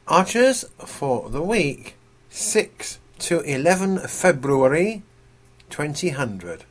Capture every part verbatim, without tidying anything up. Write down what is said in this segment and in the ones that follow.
Archers for the week six to eleven February twenty hundred.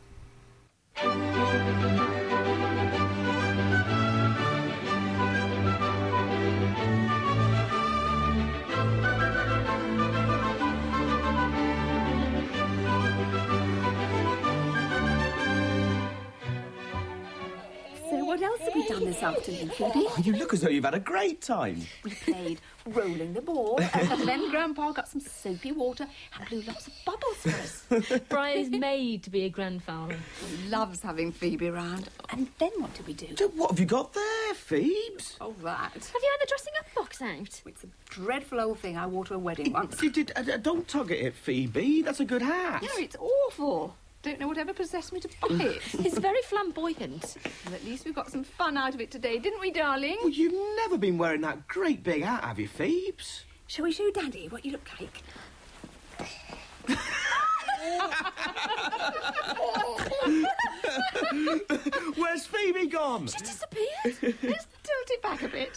What else have we done this afternoon, Phoebe? Oh, you look as though you've had a great time. We played rolling the ball, and then Grandpa got some soapy water and blew lots of bubbles for us. Brian is made to be a grandfather. He loves having Phoebe around. And then what do we do? So what have you got there, Phoebes? Oh, that. Have you had the dressing up box out? It's a dreadful old thing I wore to a wedding once. Did, did, uh, don't tug at it, Phoebe. That's a good hat. No, it's awful. Don't know whatever possessed me to buy it. It's very flamboyant. Well, at least we got some fun out of it today, didn't we, darling? Well, you've never been wearing that great big hat, have you, Phoebes? Shall we show Daddy what you look like? Where's Phoebe gone? She's disappeared. Let's tilt it back a bit.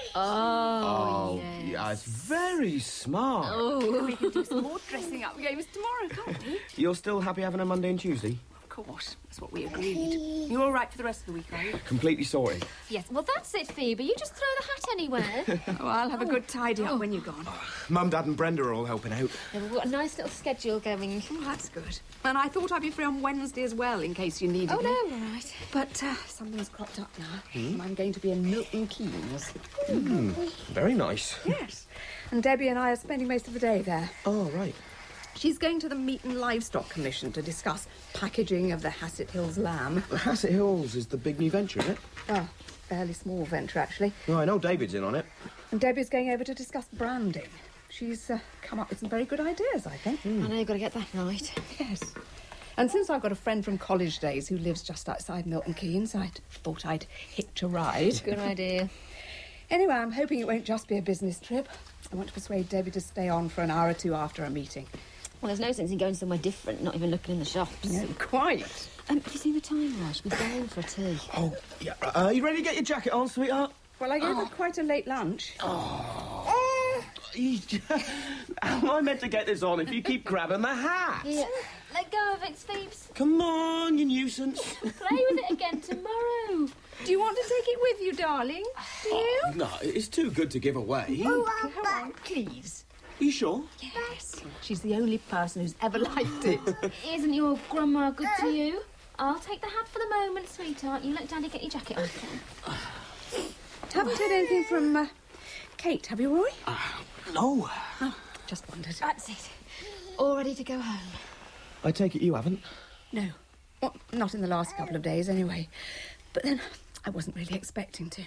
Oh, Oh, yes. yeah, it's very smart. Oh. We can do some more dressing up games tomorrow, can't we? You're still happy having a Monday and Tuesday? Of course. That's what we agreed. You all right for the rest of the week, are you? Completely sorted. Yes, well, that's it, Phoebe. You just throw the hat anywhere. Oh, I'll have a good tidy up when you're gone. Mum, Dad and Brenda are all helping out. Yeah, we've got a nice little schedule going. Oh, that's good. And I thought I'd be free on Wednesday as well, in case you needed Oh, me. no, all right. But uh, something's cropped up now. And I'm going to be in Milton Keynes. Mm, very nice. Yes. And Debbie and I are spending most of the day there. Oh, right. She's going to the Meat and Livestock Commission to discuss packaging of the Hassett Hills lamb. The Hassett Hills is the big new venture, isn't it? Oh, fairly small venture, actually. Oh, I know David's in on it. And Debbie's going over to discuss branding. She's uh, come up with some very good ideas, I think. I know you've got to get that right. Yes. And since I've got a friend from college days who lives just outside Milton Keynes, I thought I'd hitch a ride. Good idea. Anyway, I'm hoping it won't just be a business trip. I want to persuade Debbie to stay on for an hour or two after a meeting. Well, there's no sense in going somewhere different, not even looking in the shops. No, quite. Um, have you seen the time, Raj? We're going for a tea. Oh, yeah. Uh, are you ready to get your jacket on, sweetheart? Well, I gave her quite a late lunch. Oh. How am I meant to get this on if you keep grabbing the hat? Yeah. Let go of it, Phoebes. Come on, you nuisance. Play with it again tomorrow. Do you want to take it with you, darling? Do you? No, it's too good to give away. Oh, come on, please. Are you sure? Yes. She's the only person who's ever liked it. Isn't your grandma good to you? I'll take the hat for the moment, sweetheart. You let Daddy get your jacket on. Haven't heard anything from uh, Kate, have you, Roy? Uh, no. Oh, just wondered. That's it. All ready to go home. I take it you haven't? No. Well, not in the last couple of days, anyway. But then I wasn't really expecting to.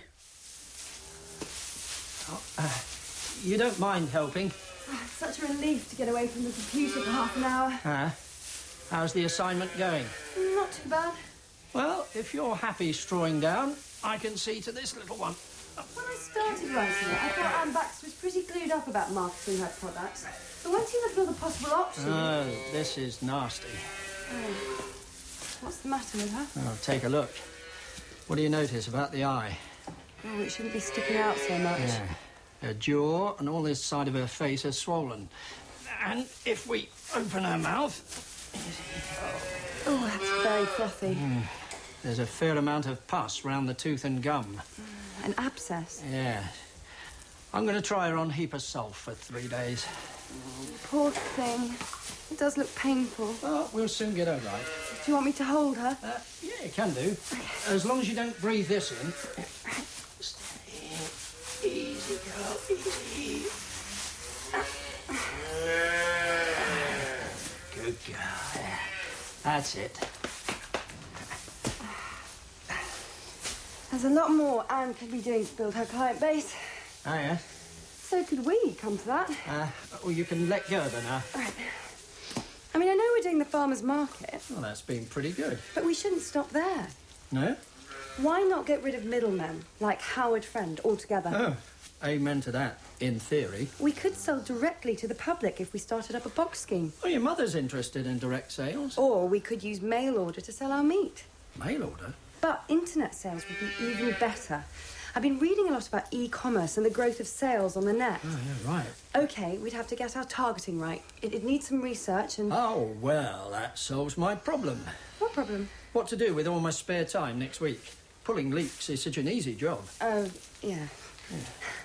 Oh, uh, you don't mind helping? Oh, it's such a relief to get away from the computer for half an hour. Uh, how's the assignment going? Not too bad. Well, if you're happy strawing down, I can see to this little one. When I started writing it, I thought Anne Baxter was pretty glued up about marketing her products. But once you look at all the possible options... Oh, this is nasty. Oh. What's the matter with her? Oh, take a look. What do you notice about the eye? Oh, it shouldn't be sticking out so much. Yeah. Her jaw and all this side of her face are swollen. And if we open her mouth... Oh, that's very frothy. Mm, there's a fair amount of pus round the tooth and gum. Mm, an abscess? Yeah. I'm going to try her on heap of salt for three days. Oh, poor thing. It does look painful. Oh, we'll soon get her right. Do you want me to hold her? Uh, yeah, you can do. As long as you don't breathe this in. Easy, girl, easy. Good girl. That's it. There's a lot more Anne could be doing to build her client base. Oh, yeah? So could we, come to that. Uh, well, you can let go of her now. Right. I mean, I know we're doing the farmer's market. Well, that's been pretty good. But we shouldn't stop there. No? Why not get rid of middlemen, like Howard Friend, altogether? Oh, amen to that, in theory. We could sell directly to the public if we started up a box scheme. Well, your mother's interested in direct sales. Or we could use mail order to sell our meat. Mail order? But internet sales would be even better. I've been reading a lot about e-commerce and the growth of sales on the net. Oh, yeah, right. OK, we'd have to get our targeting right. It, it needs some research and... Oh, well, that solves my problem. What problem? What to do with all my spare time next week? Pulling leaks is such an easy job. Oh, yeah. yeah.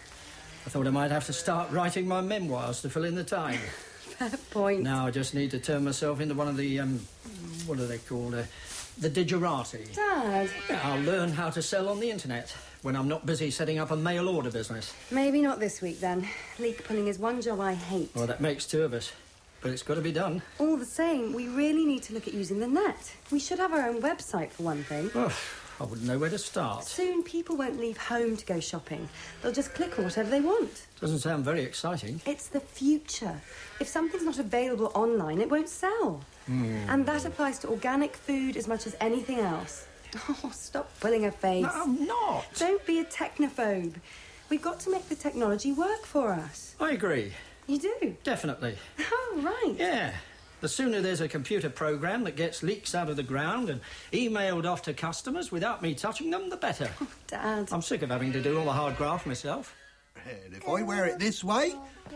I thought I might have to start writing my memoirs to fill in the time. Fair point. Now I just need to turn myself into one of the, um, what are they called? Uh, the digerati. Dad. Yeah, I'll learn how to sell on the internet when I'm not busy setting up a mail order business. Maybe not this week, then. Leak pulling is one job I hate. Well, that makes two of us. But it's got to be done. All the same, we really need to look at using the net. We should have our own website, for one thing. Oh, I wouldn't know where to start. Soon people won't leave home to go shopping. They'll just click on whatever they want. Doesn't sound very exciting. It's the future. If something's not available online, it won't sell. Mm. And that applies to organic food as much as anything else. Oh, stop pulling a face. No, I'm not. Don't be a technophobe. We've got to make the technology work for us. I agree. You do? Definitely. Oh, right. Yeah. The sooner there's a computer program that gets leaks out of the ground and emailed off to customers without me touching them, the better. Oh, Dad. I'm sick of having to do all the hard graft myself. And if I wear it this way,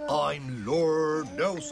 I'm Lord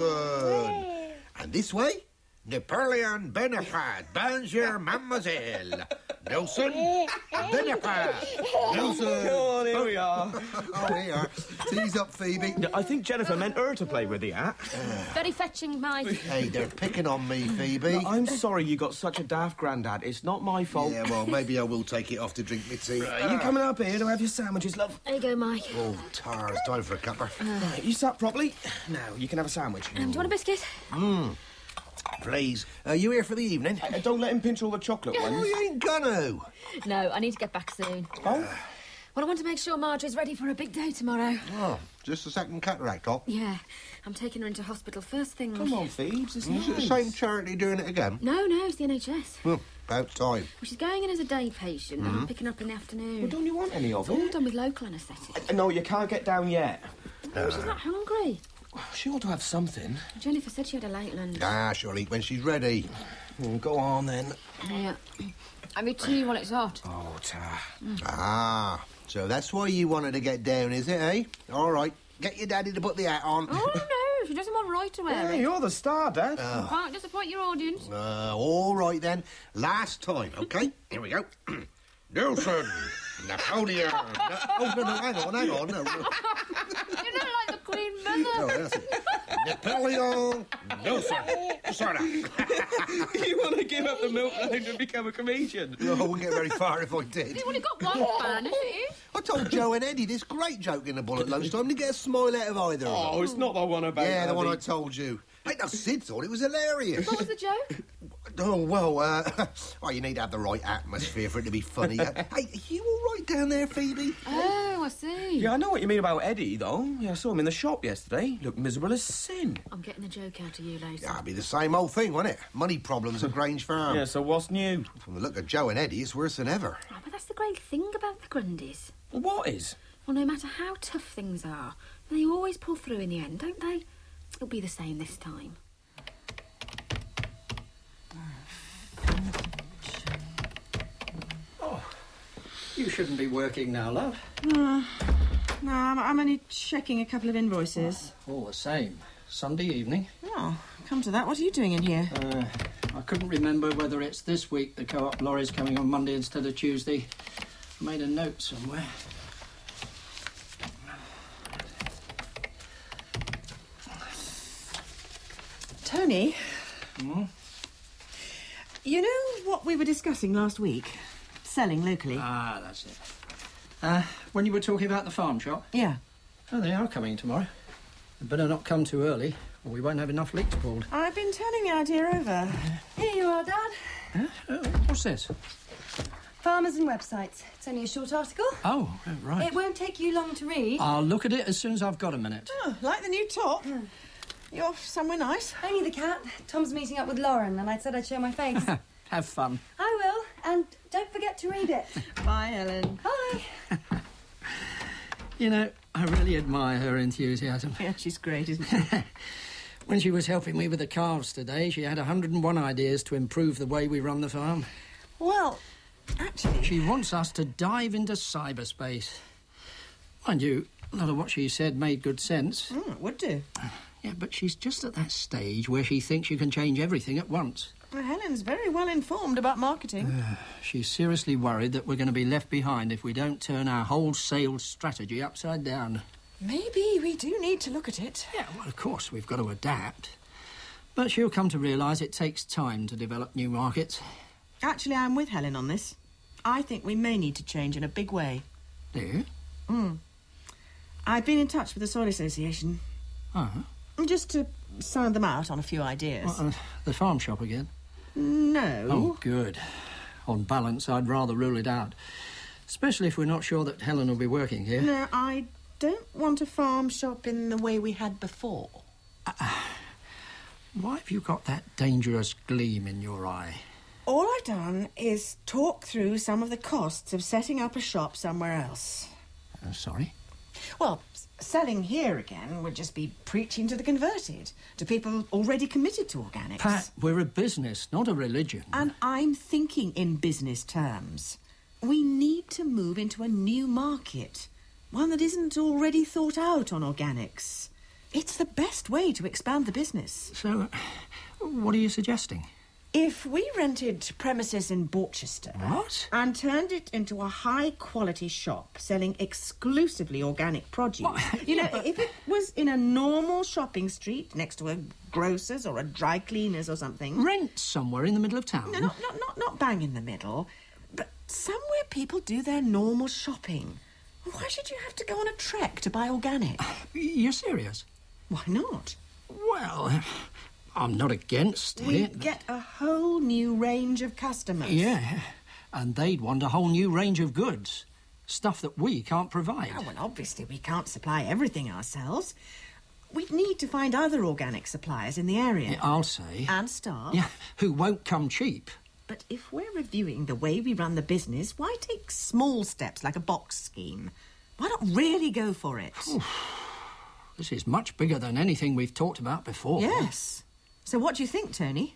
Nelson. And this way, Napoleon Bonaparte, bonjour, mademoiselle. Nelson, Bonaparte, Nelson. Come on, here we are. Oh, here. Tease up, Phoebe. I think Jennifer meant her to play with the hat. Very fetching, Mike. Hey, they're picking on me, Phoebe. No, I'm sorry you got such a daft grandad. It's not my fault. Yeah, well, maybe I will take it off to drink my tea. Right, you coming up here to have your sandwiches, love? There you go, Mike. Oh, tar, it's time for a cuppa. Right, you sat properly. Now, you can have a sandwich. Um, do you want a biscuit? Mmm. Please. Are you here for the evening? Uh, don't let him pinch all the chocolate Oh, ones. you ain't gonna. No, I need to get back soon. Oh? Well, I want to make sure Marjorie's ready for a big day tomorrow. Oh, just a second cataract op. Yeah, I'm taking her into hospital first thing. Come on, Phoebes, it's Is it the nice. same charity doing it again? No, no, it's the N H S. Well, about time. Well, she's going in as a day patient. Mm-hmm. I'm picking up in the afternoon. Well, don't you want any of It's all it? done with local anaesthetic. Uh, No, you can't get down yet. Oh, she's not hungry. She ought to have something. Jennifer said she had a late lunch. Ah, she'll eat when she's ready. Mm, go on, then. Yeah. Have your tea while it's hot. Oh, Tar. Ah, so that's why you wanted to get down, is it, eh? All right, get your daddy to put the hat on. Oh, no, she doesn't want Roy to wear Hey, it. you're the star, Dad. You can't disappoint your audience. Uh, all right, then. Last time, OK? Here we go. Nelson, Napoleon... No, oh, no, no, hang on, hang on. No, no. You look like the Queen Mother. No, that's it. Napoleon Nelson. Sort of. You want to give up the milk line and become a comedian? No, I wouldn't get very far if I did. You've only got one fan, isn't it? I told Joe and Eddie this great joke in the bull at lunchtime to get a smile out of either of them. Oh, it's not the one about... Yeah, the one I Eddie. told you. Hey, now, Sid thought it was hilarious. What was the joke? Oh, well, uh... well, you need to have the right atmosphere for it to be funny. Uh, hey, are you all right down there, Phoebe? Oh, I see. Yeah, I know what you mean about Eddie, though. Yeah, I saw him in the shop yesterday. Looked miserable as sin. I'm getting the joke out of you later. Yeah, it'd be the same old thing, wouldn't it? Money problems at Grange Farm. Yeah, so what's new? From the look of Joe and Eddie, it's worse than ever. Oh, but that's the great thing about the Grundys. Well, what is? Well, no matter how tough things are, they always pull through in the end, don't they? It'll be the same this time. You shouldn't be working now, love. No, no, I'm, I'm only checking a couple of invoices. All the same. Sunday evening. Oh, come to that. What are you doing in here? Uh, I couldn't remember whether it's this week the co-op lorry's coming on Monday instead of Tuesday. I made a note somewhere. Tony, Hmm? you know what we were discussing last week? Selling locally. Ah, that's it. Uh, when you were talking about the farm shop? Yeah. Oh, they are coming tomorrow. They better not come too early, or we won't have enough leaks pulled. I've been turning the idea over. Here you are, Dad. Huh? Oh, what's this? Farmers and websites. It's only a short article. Oh, oh, right. It won't take you long to read. I'll look at it as soon as I've got a minute. Oh, like the new top. You're off somewhere nice. Only the cat. Tom's meeting up with Lauren, and I said I'd show my face. Have fun. I will, and don't forget to read it. Bye, Ellen. Bye. You know, I really admire her enthusiasm. Yeah, she's great, isn't she? When she was helping me with the calves today, she had one hundred and one ideas to improve the way we run the farm. Well, actually... She wants us to dive into cyberspace. Mind you, a lot of what she said made good sense. Mm, it would do. Yeah, but she's just at that stage where she thinks she can change everything at once. Well, Helen's very well informed about marketing. Uh, she's seriously worried that we're going to be left behind if we don't turn our whole sales strategy upside down. Maybe we do need to look at it. Yeah, well, of course, we've got to adapt. But she'll come to realise it takes time to develop new markets. Actually, I'm with Helen on this. I think we may need to change in a big way. Do you? Mm. I've been in touch with the Soil Association. Uh-huh. Just to sound them out on a few ideas. What, uh, the farm shop again? No. Oh, good. On balance, I'd rather rule it out. Especially if we're not sure that Helen will be working here. No, I don't want a farm shop in the way we had before. Uh, why have you got that dangerous gleam in your eye? All I've done is talk through some of the costs of setting up a shop somewhere else. Uh, sorry? Well, s- selling here again would just be preaching to the converted, to people already committed to organics. Pat, we're a business, not a religion. And I'm thinking in business terms. We need to move into a new market, one that isn't already thought out on organics. It's the best way to expand the business. So, what are you suggesting? If we rented premises in Borchester... What? ...and turned it into a high-quality shop selling exclusively organic produce... What? You know, Yeah, but- if it was in a normal shopping street next to a grocer's or a dry cleaner's or something... Rent somewhere in the middle of town? No, not, not, not, not bang in the middle, but somewhere people do their normal shopping. Why should you have to go on a trek to buy organic? You're serious? Why not? Well, I'm not against We it. get a whole new range of customers. Yeah, and they'd want a whole new range of goods. Stuff that we can't provide. Oh, well, obviously we can't supply everything ourselves. We'd need to find other organic suppliers in the area. Yeah, I'll say. And staff. Yeah, who won't come cheap. But if we're reviewing the way we run the business, why take small steps like a box scheme? Why not really go for it? This is much bigger than anything we've talked about before. Yes. So what do you think, Tony?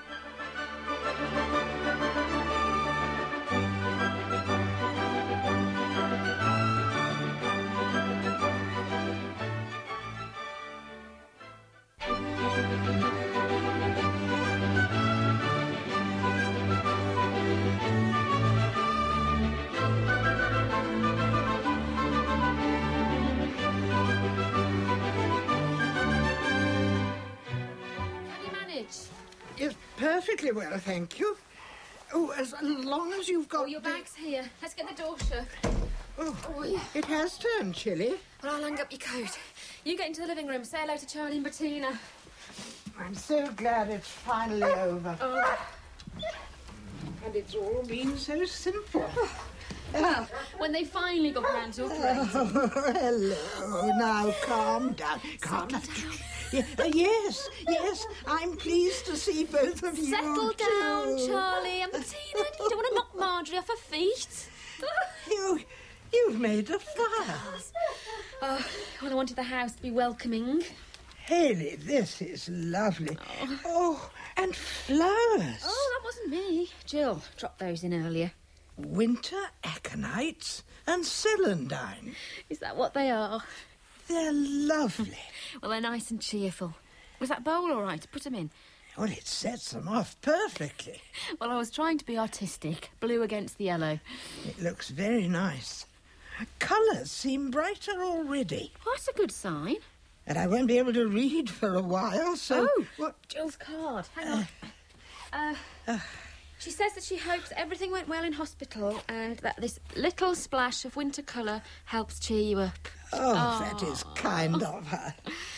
Yes, perfectly well, thank you. Oh, as long as you've got... Oh, your bag's here. Let's get the door shut. Oh, Oh, yeah. it has turned chilly. Well, I'll hang up your coat. You get into the living room. Say hello to Charlie and Bettina. I'm so glad it's finally over. Oh. And it's all been so simple. Well, when they finally got round to operating. Oh, hello. Now, calm down. Calm down. Yeah, uh, yes, yes, I'm pleased to see both of you. Settle down, too. Charlie and Bettina. You don't want to knock Marjorie off her feet. You, you've made a fire. Oh, well, I wanted the house to be welcoming. Haley, this is lovely. Oh. Oh, and flowers. Oh, that wasn't me. Jill dropped those in earlier. Winter aconites and celandine. Is that what they are? They're lovely. Well, they're nice and cheerful. Was that bowl all right to put them in? Well, it sets them off perfectly. Well, I was trying to be artistic. Blue against the yellow. It looks very nice. Colours seem brighter already. Well, that's a good sign. And I won't be able to read for a while, so... Oh, What? Jill's card. Hang on. Uh, she says that she hopes everything went well in hospital and that this little splash of winter colour helps cheer you up. Oh, that is kind of her.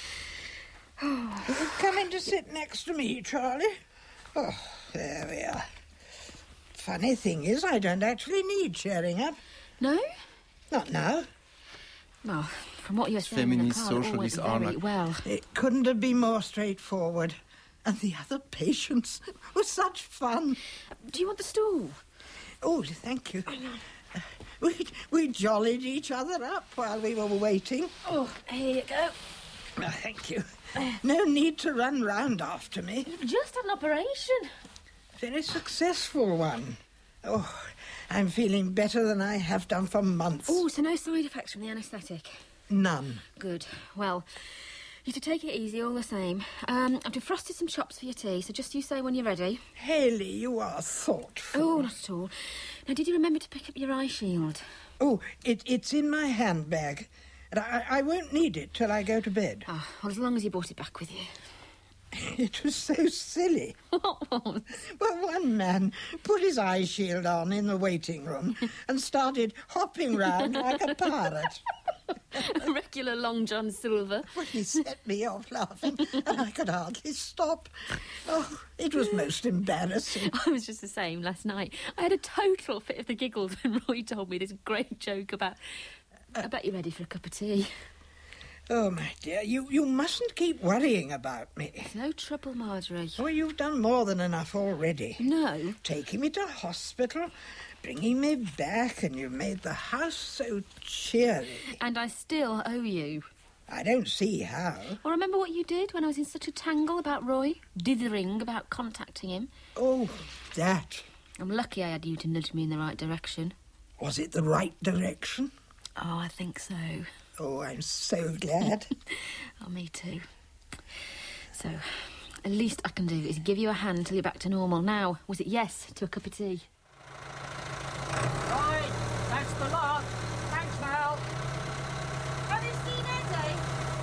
Come in to sit next to me, Charlie. Oh, there we are. Funny thing is, I don't actually need cheering up. No? Not now. Well, from what you were saying in the Feminist card, it all went socialist very Arnak. well. It couldn't have been more straightforward. And the other patients were such fun. Do you want the stool? Oh, thank you. Uh, we, we jollied each other up while we were waiting. Oh, here you go. Oh, thank you. No need to run round after me. You've just had an operation. Very successful one. Oh, I'm feeling better than I have done for months. Oh, so no side effects from the anaesthetic? None. Good. Well, you should take it easy all the same. Um, I've defrosted some chops for your tea, so just you say when you're ready. Hayley, you are thoughtful. Oh, not at all. Now, did you remember to pick up your eye shield? Oh, it, it's in my handbag. And I, I won't need it till I go to bed. Ah, oh, well, as long as you brought it back with you. It was so silly. What was? Well, one man put his eye shield on in the waiting room and started hopping round like a pirate. A regular Long John Silver. Well, he set me off laughing, and I could hardly stop. Oh, it was most embarrassing. I was just the same last night. I had a total fit of the giggles when Roy told me this great joke about... I bet you're ready for a cup of tea. Oh, my dear, you, you mustn't keep worrying about me. It's no trouble, Marjorie. Oh, you've done more than enough already. No. Taking me to hospital, bringing me back, and you've made the house so cheery. And I still owe you. I don't see how. Well, remember what you did when I was in such a tangle about Roy? Dithering about contacting him? Oh, that. I'm lucky I had you to nudge me in the right direction. Was it the right direction? Oh, I think so. Oh, I'm so glad. Oh, me too. So, the least I can do is give you a hand till you're back to normal. Now, was it yes to a cup of tea? Right, that's the lot. Thanks, Mel. Have you seen Eddie?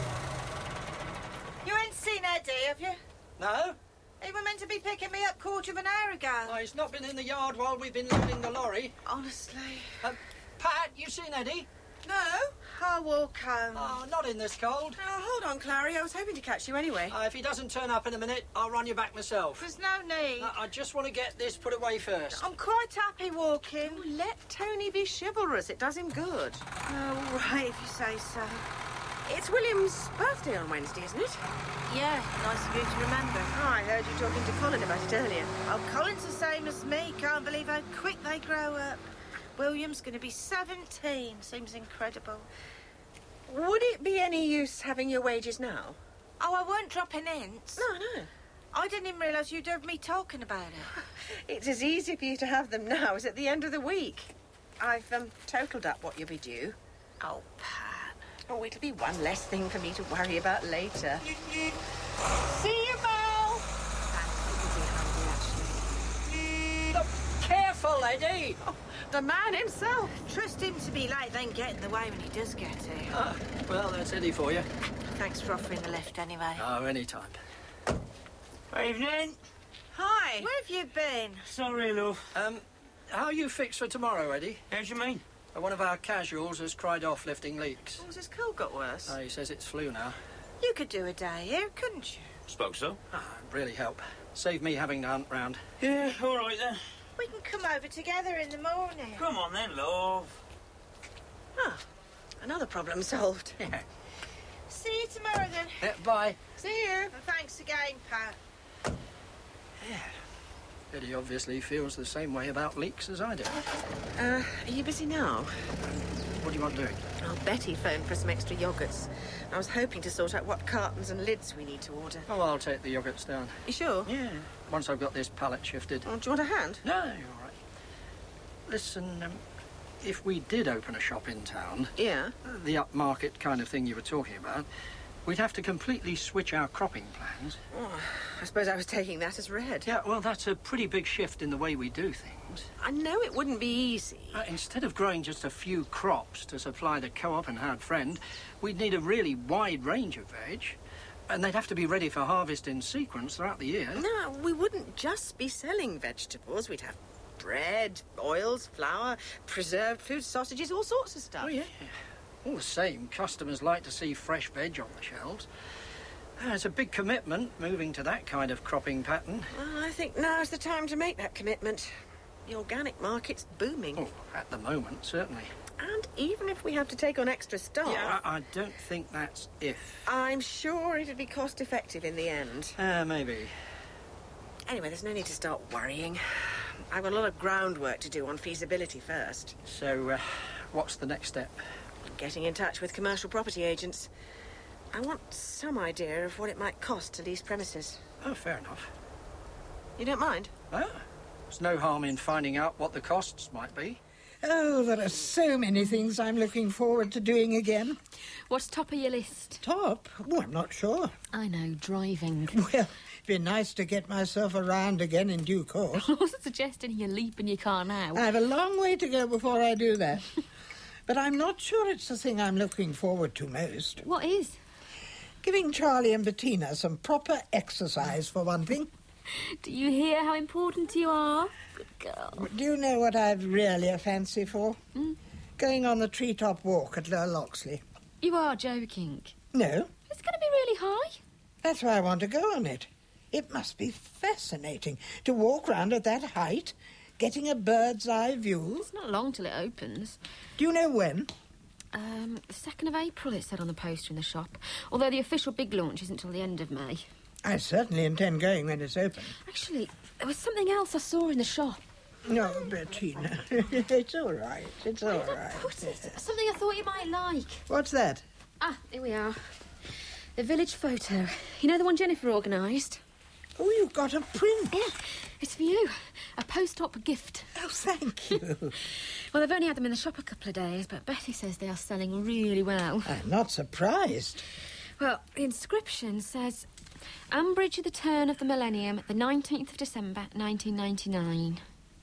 You ain't seen Eddie, have you? No? He were meant to be picking me up quarter of an hour ago. Oh, he's not been in the yard while we've been loading the lorry. Honestly. Uh, Pat, you seen Eddie? No, I'll walk home. Oh, not in this cold. Oh, hold on, Clary. I was hoping to catch you anyway. Uh, if he doesn't turn up in a minute, I'll run you back myself. There's no need. Uh, I just want to get this put away first. I'm quite happy walking. Oh, let Tony be chivalrous. It does him good. Oh, right, if you say so. It's William's birthday on Wednesday, isn't it? Yeah, nice of you to remember. Oh, I heard you talking to Colin about it earlier. Oh, Colin's the same as me. Can't believe how quick they grow up. William's going to be seventeen. Seems incredible. Would it be any use having your wages now? Oh, I won't drop an inch. No, no. I didn't even realise you'd heard me talking about it. It's as easy for you to have them now as at the end of the week. I've um, totalled up what you'll be due. Oh, Pat. Oh, it'll be one less thing for me to worry about later. See you, Mel! Look, careful, Eddie! Oh, the man himself. Trust him to be late, then get in the way when he does get here. Ah, well, that's Eddie for you. Thanks for offering the lift anyway. Oh, any time. Evening. Hi. Where have you been? Sorry, love. Um, how are you fixed for tomorrow, Eddie? How do you mean? Uh, one of our casuals has cried off lifting leaks. Oh, has his cold got worse? Uh, he says it's flu now. You could do a day here, couldn't you? Spoke so. Ah, really help. Save me having to hunt round. Yeah, all right then. We can come over together in the morning. Come on then, love. Ah, another problem solved. Yeah. See you tomorrow then. Yeah, bye. See you. And thanks again, Pat. Yeah. Eddie obviously feels the same way about leaks as I do. Uh, are you busy now? What do you want doing? Oh, Betty phoned for some extra yoghurts. I was hoping to sort out what cartons and lids we need to order. Oh, I'll take the yoghurts down. You sure? Yeah. Once I've got this pallet shifted. Oh, do you want a hand? No, you're all right. Listen, um, if we did open a shop in town... Yeah? The upmarket kind of thing you were talking about, we'd have to completely switch our cropping plans. Oh, I suppose I was taking that as read. Yeah, well, that's a pretty big shift in the way we do things. I know it wouldn't be easy. Uh, instead of growing just a few crops to supply the co-op and Hard Friend, we'd need a really wide range of veg. And they'd have to be ready for harvest in sequence throughout the year. No, we wouldn't just be selling vegetables. We'd have bread, oils, flour, preserved food, sausages, all sorts of stuff. Oh, yeah. All the same, customers like to see fresh veg on the shelves. Uh, it's a big commitment, moving to that kind of cropping pattern. Well, I think now's the time to make that commitment. The organic market's booming. Oh, at the moment, certainly. And even if we have to take on extra staff... Yeah, I, I don't think that's if. I'm sure it'd be cost-effective in the end. Uh, maybe. Anyway, there's no need to start worrying. I've got a lot of groundwork to do on feasibility first. So, uh, what's the next step? Getting in touch with commercial property agents. I want some idea of what it might cost to lease premises. Oh, fair enough. You don't mind? Ah, there's no harm in finding out what the costs might be. Oh, there are so many things I'm looking forward to doing again. What's top of your list? Top? Oh, I'm not sure. I know, driving. Well, it'd be nice to get myself around again in due course. I wasn't suggesting you leap in your car now. I have a long way to go before I do that. But I'm not sure it's the thing I'm looking forward to most. What is? Giving Charlie and Bettina some proper exercise, for one thing. Do you hear how important you are? Good girl. Do you know what I've really a fancy for? Mm. Going on the treetop walk at Lower Loxley. You are joking. No. It's going to be really high. That's why I want to go on it. It must be fascinating to walk round at that height, getting a bird's eye view. It's not long till it opens. Do you know when? Um, the second of April, it said on the poster in the shop. Although the official big launch isn't till the end of May. I certainly intend going when it's open. Actually, there was something else I saw in the shop. No, Bettina. It's all right. It's all right. What is it? Something I thought you might like. What's that? Ah, here we are. The village photo. You know the one Jennifer organised? Oh, you've got a print. Yeah, it's for you. A post-op gift. Oh, thank you. Well, they've only had them in the shop a couple of days, but Betty says they are selling really well. I'm not surprised. Well, the inscription says, Ambridge at the turn of the millennium, the nineteenth of December, nineteen ninety-nine.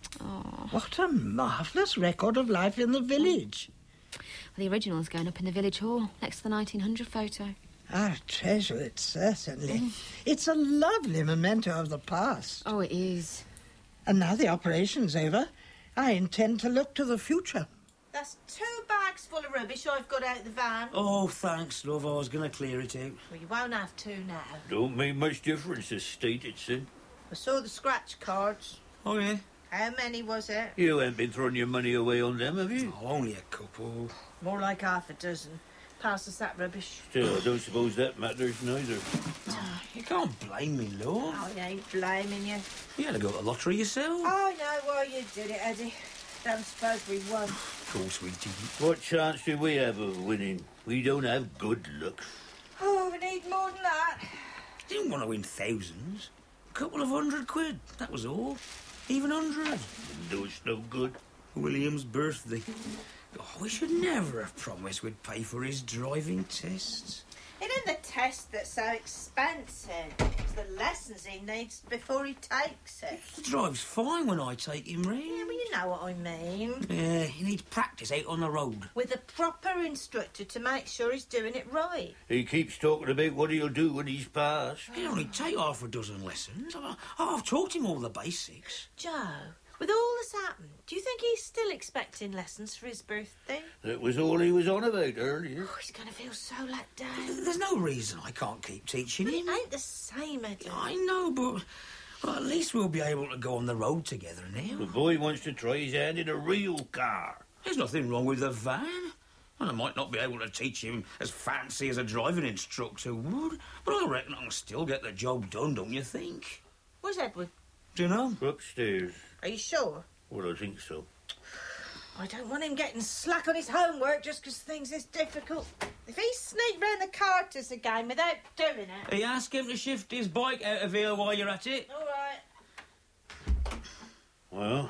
Oh. What a marvellous record of life in the village. Well, the original's going up in the village hall, next to the nineteen hundred photo. I treasure it, certainly. Mm. It's a lovely memento of the past. Oh, it is. And now the operation's over, I intend to look to the future. That's two bags full of rubbish I've got out the van. Oh, thanks, love. I was going to clear it out. Well, you won't have to now. Don't make much difference, the state it's in. I saw the scratch cards. Oh, yeah? How many was it? You ain't been throwing your money away on them, have you? Oh, only a couple. More like half a dozen. Pass us that rubbish. Still, I don't suppose that matters neither. Oh, you can't blame me, love. I ain't blaming you. You had to go to the lottery yourself. I know why you did it, Eddie. Don't suppose we won. Of course we didn't. What chance do we have of winning? We don't have good luck. Oh, we need more than that. Didn't want to win thousands. A couple of hundred quid, that was all. Even hundred. Do us no good. William's birthday. Oh, we should never have promised we'd pay for his driving tests. It isn't the test that's so expensive. It's the lessons he needs before he takes it. He drives fine when I take him round. Yeah, well, you know what I mean. Yeah, he needs practice out on the road. With a proper instructor to make sure he's doing it right. He keeps talking about what he'll do when he's passed. He'll only take half a dozen lessons. I've, I've taught him all the basics. Joe, with all that's happened, do you think he's still expecting lessons for his birthday? That was all he was on about earlier. Oh, he's going to feel so let down. There's no reason I can't keep teaching him. It ain't the same, Eddie. I know, but well, at least we'll be able to go on the road together now. The boy wants to try his hand in a real car. There's nothing wrong with the van. And I might not be able to teach him as fancy as a driving instructor would, but I reckon I can still get the job done, don't you think? Where's Edward? Do you know? Upstairs. Are you sure? Well, I think so. I don't want him getting slack on his homework just because things is difficult. If he sneaked round the Carters again without doing it... Hey, ask him to shift his bike out of here while you're at it. All right. Well?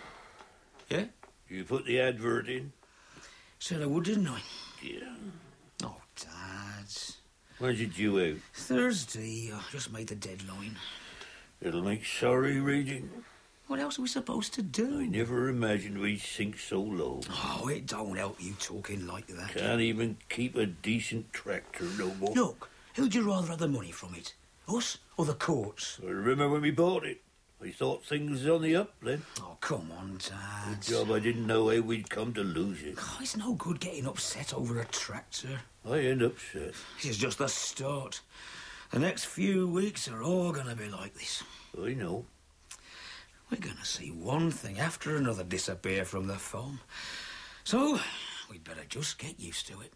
Yeah? You put the advert in? Said I would, didn't I? Yeah. Oh, Dad. When's it due out? Thursday. I just made the deadline. It'll make sorry reading. What else are we supposed to do? I never imagined we'd sink so low. Oh, it don't help you talking like that. Can't even keep a decent tractor no more. Look, who'd you rather have the money from it? Us or the courts? I remember when we bought it. I thought things was on the up then. Oh, come on, Dad. Good job I didn't know how we'd come to lose it. Oh, it's no good getting upset over a tractor. I ain't upset. This is just the start. The next few weeks are all going to be like this. I know. We're going to see one thing after another disappear from the farm. So, we'd better just get used to it.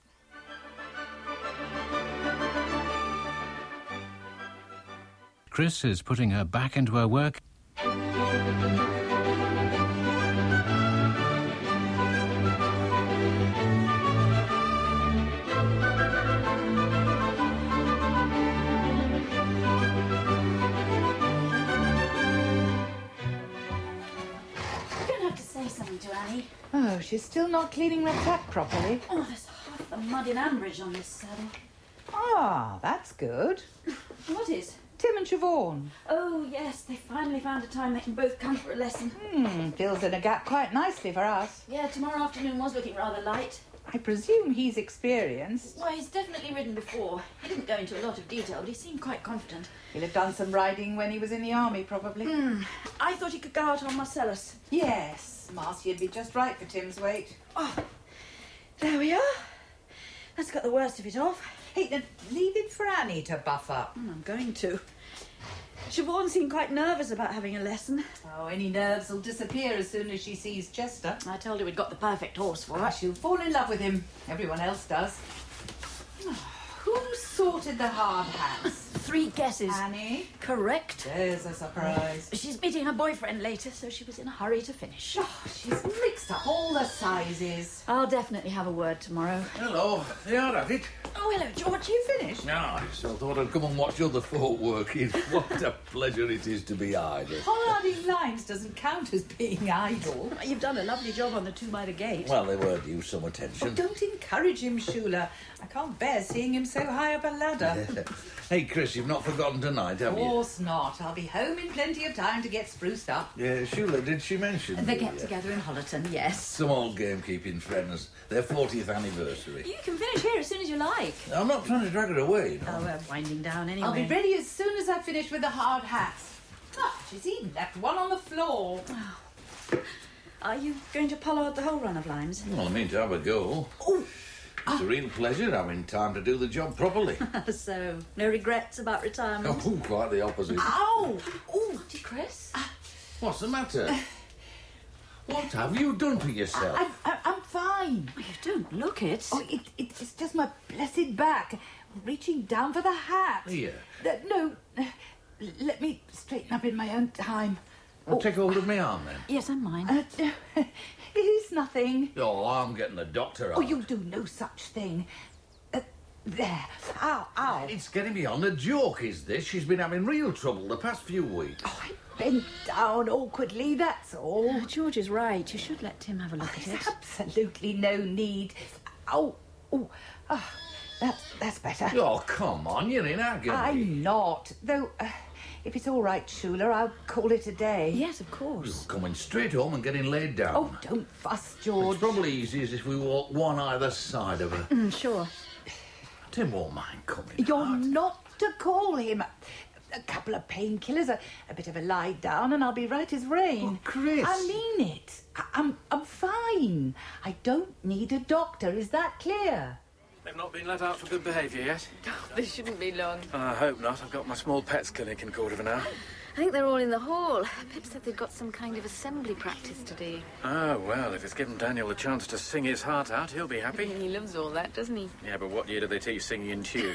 Chris is putting her back into her work. Oh, she's still not cleaning the tack properly. Oh, there's half the mud in Ambridge on this saddle. Ah, that's good. What is? Tim and Siobhan. Oh, yes, they finally found a time they can both come for a lesson. Hmm, fills in a gap quite nicely for us. Yeah, tomorrow afternoon was looking rather light. I presume he's experienced. Well, he's definitely ridden before. He didn't go into a lot of detail, but he seemed quite confident. He'll have done some riding when he was in the army, probably. Hmm. I thought he could go out on Marcellus. Yes, Marcy'd be just right for Tim's weight. Oh, there we are. That's got the worst of it off. Hey, then leave it for Annie to buff up. Mm, I'm going to. Siobhan seemed quite nervous about having a lesson. Oh, any nerves will disappear as soon as she sees Chester. I told her we'd got the perfect horse for her. Ah, she'll fall in love with him. Everyone else does. Who sorted the hard hats? Three guesses. Annie? Correct. There's a surprise. She's meeting her boyfriend later, so she was in a hurry to finish. Oh, she's mixed up all the sizes. I'll definitely have a word tomorrow. Hello, there have it. Oh, hello, George. You finished? Nice. I thought I'd come and watch other folk working. What a pleasure it is to be idle. Harding lines doesn't count as being idle. You've done a lovely job on the two-mitre gate. Well, they were due some attention. Oh, don't encourage him, Shula. I can't bear seeing him so high up a ladder. Hey, Chris, you've not forgotten tonight, have Of you? course not. I'll be home in plenty of time to get spruced up. Yeah, Shula, did she mention? They the, get uh, together in Hollerton, yes. Some old gamekeeping friends. Their fortieth anniversary. You can finish here as soon as you like. I'm not trying to drag her away, you know. Oh, we're winding down anyway. I'll be ready as soon as I finish with the hard hats. Oh, she's even left one on the floor. Oh. Are you going to pollard the whole run of limes? Well, I mean to have a go. Oh. It's a real pleasure having time to do the job properly. So, no regrets about retirement? Oh, quite the opposite. Ow! Oh, did Chris? What's the matter? What have you done to yourself? I, I, I'm fine. Oh, you don't look it. Oh, it, it, it's just my blessed back. Reaching down for the hat. Here. Uh, no, uh, let me straighten up in my own time. Well, oh. Take hold of my arm, then. Yes, I'm mine. Uh, it is nothing. Oh, I'm getting the doctor out. Oh, you do no such thing. Uh, there. Ow, ow. It's getting beyond a joke, is this? She's been having real trouble the past few weeks. Oh, I bent down awkwardly, that's all. Oh, George is right. You should let Tim have a look oh, at there's it. Absolutely no need. Oh, oh, oh that's, that's better. Oh, come on, you're in agony. I'm not. Though, uh, if it's all right, Shula, I'll call it a day. Yes, of course. You're coming straight home and getting laid down. Oh, don't fuss, George. It's probably easiest if we walk one either side of her. Mm, sure. Tim won't mind coming. You're out. not to call him. A couple of painkillers, a, a bit of a lie down, and I'll be right as rain. Oh, Chris. I mean it. I, I'm, I'm fine. I don't need a doctor. Is that clear? They've not been let out for good behaviour yet? This shouldn't be long. I hope not. I've got my small pets clinic in quarter of an hour. I think they're all in the hall. Pip said they've got some kind of assembly practice today. Oh, well, if it's given Daniel a chance to sing his heart out, he'll be happy. He loves all that, doesn't he? Yeah, but what year do they teach singing in tune?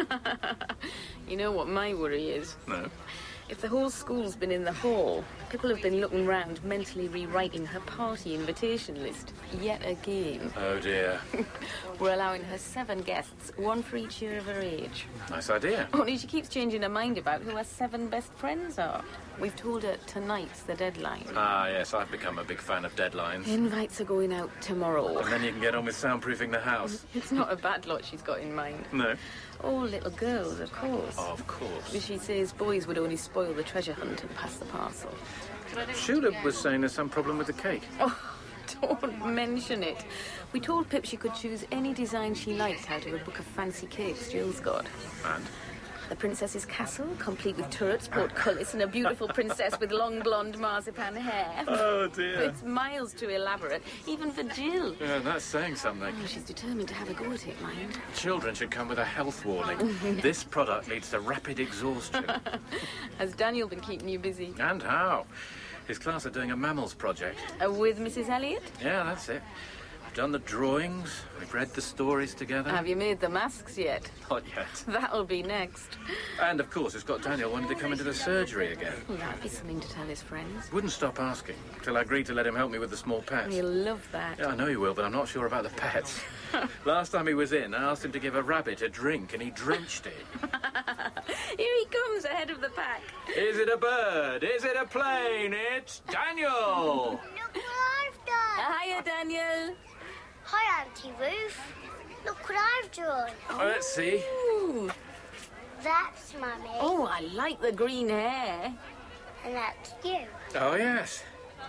You know what my worry is? No. If the whole school's been in the hall, people have been looking round, mentally rewriting her party invitation list yet again. Oh, dear. We're allowing her seven guests, one for each year of her age. Nice idea. Only she keeps changing her mind about who her seven best friends are. We've told her tonight's the deadline. Ah, yes, I've become a big fan of deadlines. Invites are going out tomorrow. And then you can get on with soundproofing the house. It's not a bad lot she's got in mind. No. All little girls, of course. Of course. But she says boys would only spoil the treasure hunt and pass the parcel. Shula was saying there's some problem with the cake. Oh, don't mention it. We told Pip she could choose any design she liked out of a book of fancy cakes Jill's got. And? The princess's castle, complete with turrets, portcullis, and a beautiful princess with long blonde marzipan hair. Oh, dear. It's miles too elaborate, even for Jill. Yeah, that's saying something. Oh, she's determined to have a go at it, mind. Children should come with a health warning. This product leads to rapid exhaustion. Has Daniel been keeping you busy? And how? His class are doing a mammals project. Uh, with Missus Elliot? Yeah, that's it. We've done the drawings, we've read the stories together. Have you made the masks yet? Not yet. That'll be next. And, of course, it's got Daniel wanting to come into the surgery again. Well, that'd be something to tell his friends. Wouldn't stop asking, till I agreed to let him help me with the small pets. He'll love that. Yeah, I know he will, but I'm not sure about the pets. Last time he was in, I asked him to give a rabbit a drink, and he drenched it. Here he comes, ahead of the pack. Is it a bird? Is it a plane? It's Daniel! Look what I've done. Hiya, Daniel. Hi, Auntie Ruth. Look what I've drawn. Oh, let's see. Ooh. That's Mummy. Oh, I like the green hair. And that's you. Oh, yes.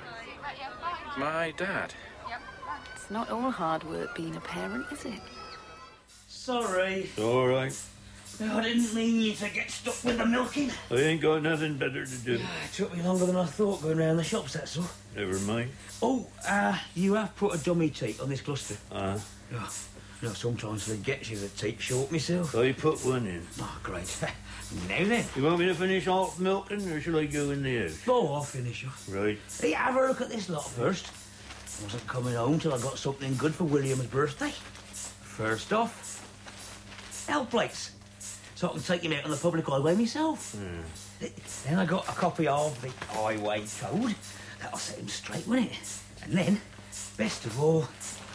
My dad. It's not all hard work being a parent, is it? Sorry. It's all right. No, I didn't mean you to get stuck with the milking. I ain't got nothing better to do. It took me longer than I thought going round the shops, that's all. Never mind. Oh, uh, you have put a dummy teat on this cluster. Ah. Oh, you know, sometimes it gets you the teat short myself. I put one in. Oh, great. Now then. You want me to finish off milking, or shall I go in the house? Oh, I'll finish you. Right. Hey, have a look at this lot first. I wasn't coming home till I got something good for William's birthday. First off, L plates. So I can take him out on the public highway myself. Hmm. Then I got a copy of the highway code. That'll set him straight, won't it? And then, best of all,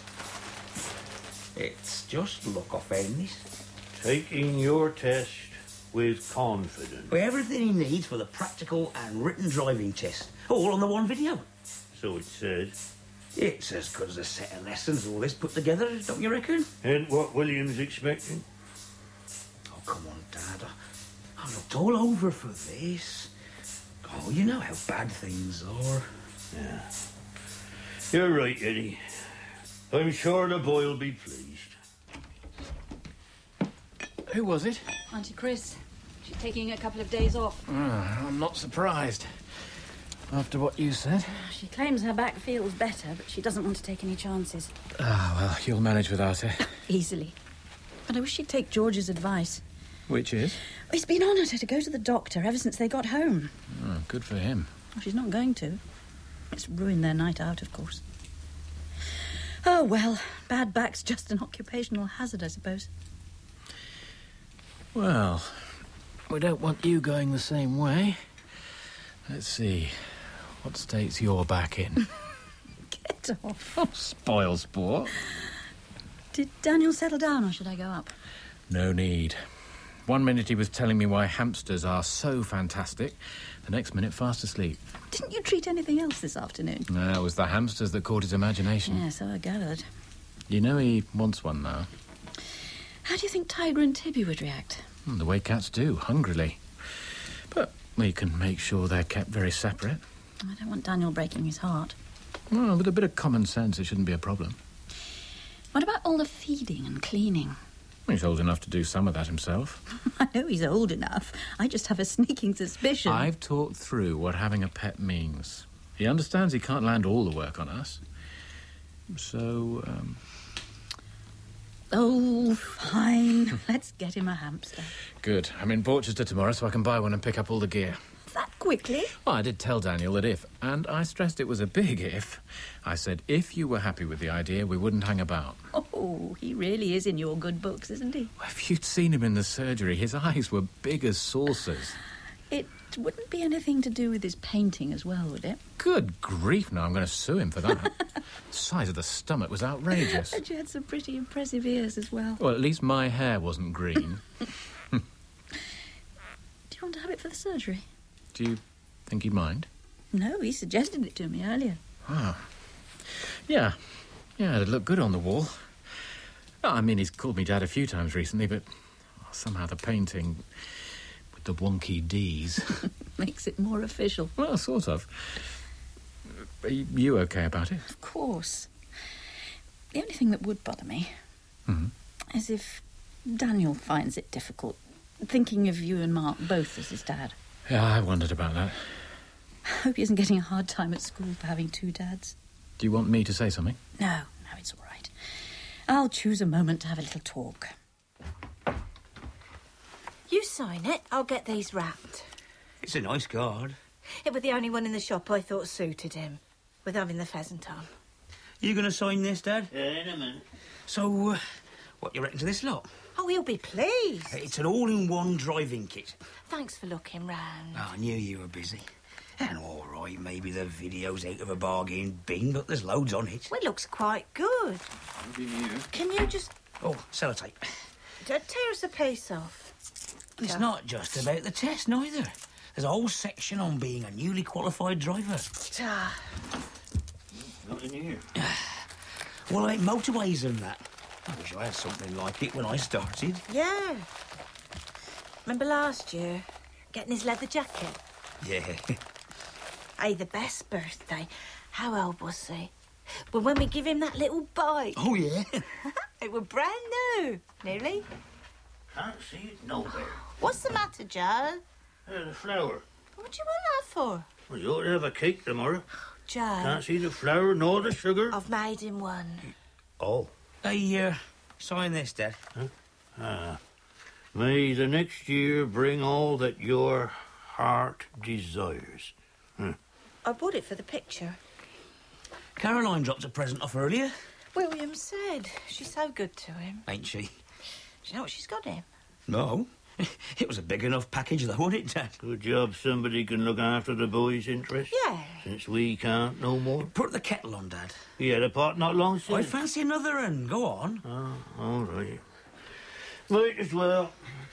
it's just look, I found this. Taking your test with confidence. With everything he needs for the practical and written driving test. All on the one video. So it says. It's as good as a set of lessons, all this put together, don't you reckon? And what William's expecting? Oh, come on, Dad. I, I looked all over for this. Oh, you know how bad things are. Yeah. You're right, Eddie. I'm sure the boy'll be pleased. Who was it? Auntie Chris. She's taking a couple of days off. Oh, I'm not surprised. After what you said. She claims her back feels better, but she doesn't want to take any chances. Ah, well, you'll manage without her. Easily. But I wish she'd take George's advice. Which is? He's been on at her to go to the doctor ever since they got home. Oh, good for him. Well, she's not going to. It's ruined their night out, of course. Oh, well, bad back's just an occupational hazard, I suppose. Well, we don't want you going the same way. Let's see. What state's your back in? Get off. Oh, spoil sport. Did Daniel settle down, or should I go up? No need. One minute he was telling me why hamsters are so fantastic. The next minute, fast asleep. Didn't you treat anything else this afternoon? No, it was the hamsters that caught his imagination. Yeah, so I gathered. You know he wants one now. How do you think Tiger and Tibby would react? Hmm, the way cats do, hungrily. But we can make sure they're kept very separate. I don't want Daniel breaking his heart. Well, with a bit of common sense, it shouldn't be a problem. What about all the feeding and cleaning? He's old enough to do some of that himself. I know he's old enough. I just have a sneaking suspicion. I've talked through what having a pet means. He understands he can't land all the work on us. So, um... Oh, fine. Let's get him a hamster. Good. I'm in Porchester tomorrow, so I can buy one and pick up all the gear. That quickly? Well, I did tell Daniel that if, and I stressed it was a big if, I said if you were happy with the idea, we wouldn't hang about. Oh, he really is in your good books, isn't he? Well, if you'd seen him in the surgery, his eyes were big as saucers. It wouldn't be anything to do with his painting as well, would it? Good grief, no, I'm going to sue him for that. The size of the stomach was outrageous. And you had some pretty impressive ears as well. Well, at least my hair wasn't green. Do you want to have it for the surgery? Do you think he'd mind? No, he suggested it to me earlier. Ah. Yeah. Yeah, it'd look good on the wall. Oh, I mean, he's called me Dad a few times recently, but somehow the painting with the wonky D's... Makes it more official. Well, sort of. Are you okay about it? Of course. The only thing that would bother me mm-hmm. is if Daniel finds it difficult thinking of you and Mark both as his dad. Yeah, I wondered about that. I hope he isn't getting a hard time at school for having two dads. Do you want me to say something? No, no, it's all right. I'll choose a moment to have a little talk. You sign it, I'll get these wrapped. It's a nice card. It was the only one in the shop I thought suited him, with having the pheasant on. You going to sign this, Dad? Yeah, in a minute. So, uh, what you reckon to this lot? Oh, he'll be pleased. It's an all-in-one driving kit. Thanks for looking round. Oh, I knew you were busy. And all right, maybe the video's out of a bargain bin, but there's loads on it. Well, it looks quite good. Can you just... Oh, sellotape. Tear us a piece off. It's not just about the test, neither. There's a whole section on being a newly qualified driver. Ah. Not in here. Well, like motorways and that. I wish I had something like it when I started. Yeah. Remember last year, getting his leather jacket? Yeah. Hey, the best birthday. How old was he? Well, when we give him that little bike. Oh, yeah? It was brand new. Nearly. Can't see it nowhere. What's the matter, Joe? There's a flower. What do you want that for? Well, you ought to have a cake tomorrow. Joe. Can't see the flower nor the sugar. I've made him one. Oh. Hey, uh, sign this, Dad. Huh? Ah. May the next year bring all that your heart desires. Huh. I bought it for the picture. Caroline dropped a present off earlier. William said she's so good to him. Ain't she? Do you know what she's got him? No. It was a big enough package, though, wasn't it, Dad? Good job somebody can look after the boy's interests. Yeah. Since we can't no more. Put the kettle on, Dad. He had a pot not long since. I fancy another one. Go on. Oh, all right. Might as well.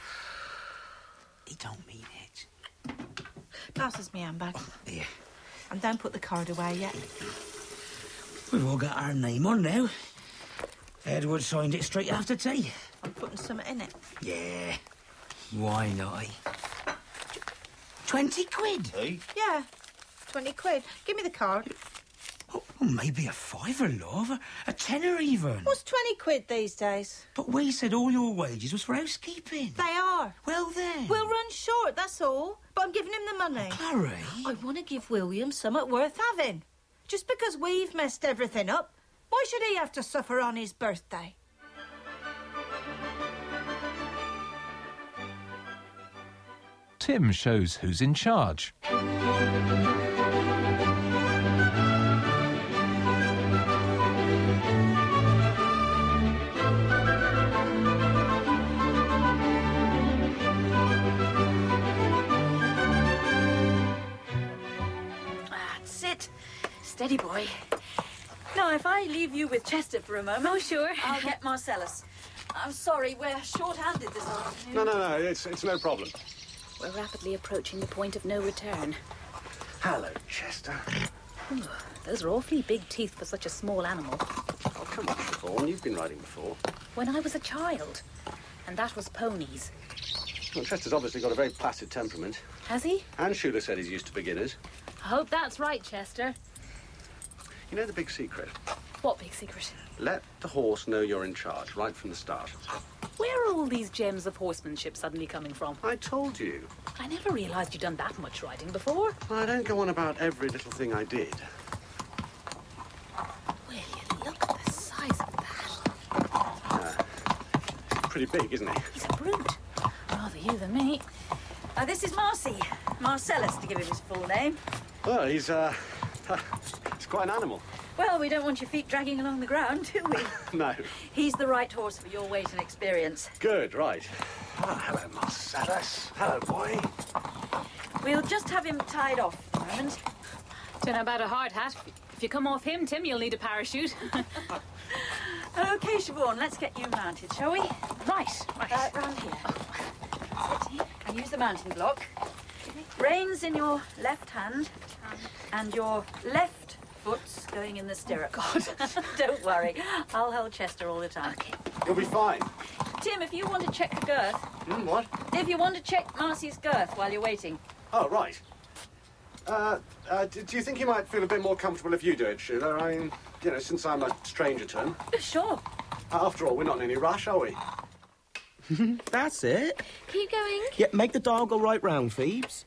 He don't mean it. Pass us me handbag. Here. And don't put the card away yet. We've all got our name on now. Edward signed it straight after tea. I'm putting something in it. Yeah. Why not, eh? Twenty quid? Hey? Yeah. Twenty quid. Give me the card. Oh, maybe a fiver, love. A, a tenner even. What's twenty quid these days? But we said all your wages was for housekeeping. They are. Well, then. We'll run short, that's all. But I'm giving him the money. Clary? I want to give William something worth having. Just because we've messed everything up, why should he have to suffer on his birthday? Tim shows who's in charge. That's it. Steady, boy. Now, if I leave you with Chester for a moment... Oh, sure. I'll get Marcellus. I'm sorry, we're short-handed this afternoon. No, no, no, it's, it's no problem. We're rapidly approaching the point of no return. Hello, Chester. Ooh, those are awfully big teeth for such a small animal. Oh, come on, Siobhan, you've been riding before. When I was a child. And that was ponies. Well, Chester's obviously got a very placid temperament. Has he? And Schuler said he's used to beginners. I hope that's right, Chester. You know the big secret? What big secret? Let the horse know you're in charge right from the start. Where are all these gems of horsemanship suddenly coming from? I told you. I never realised you'd done that much riding before. I don't go on about every little thing I did. Will you look at the size of that? Uh, pretty big, isn't he? He's a brute. Rather you than me. Now, this is Marcy. Marcellus, to give him his full name. Well, he's, uh... he's quite an animal. Well, we don't want your feet dragging along the ground, do we? No. He's the right horse for your weight and experience. Good, right. Oh, hello, Marcellus. Hello, boy. We'll just have him tied off for the moment. Don't know about a hard hat. If you come off him, Tim, you'll need a parachute. OK, Siobhan, let's get you mounted, shall we? Right, right. Uh, round here. Sit here and use the mounting block. Reins in your left hand and your left foot's going in the stirrup. God. Don't worry. I'll hold Chester all the time. Okay. You'll be fine. Tim, if you want to check the girth... Hmm, what? If you want to check Marcy's girth while you're waiting. Oh, right. Uh, uh, do, do you think you might feel a bit more comfortable if you do it, Sheila? I mean, you know, since I'm a stranger to him. Sure. Uh, after all, we're not in any rush, are we? That's it. Keep going. Yeah, make the dial go right round, Phoebes.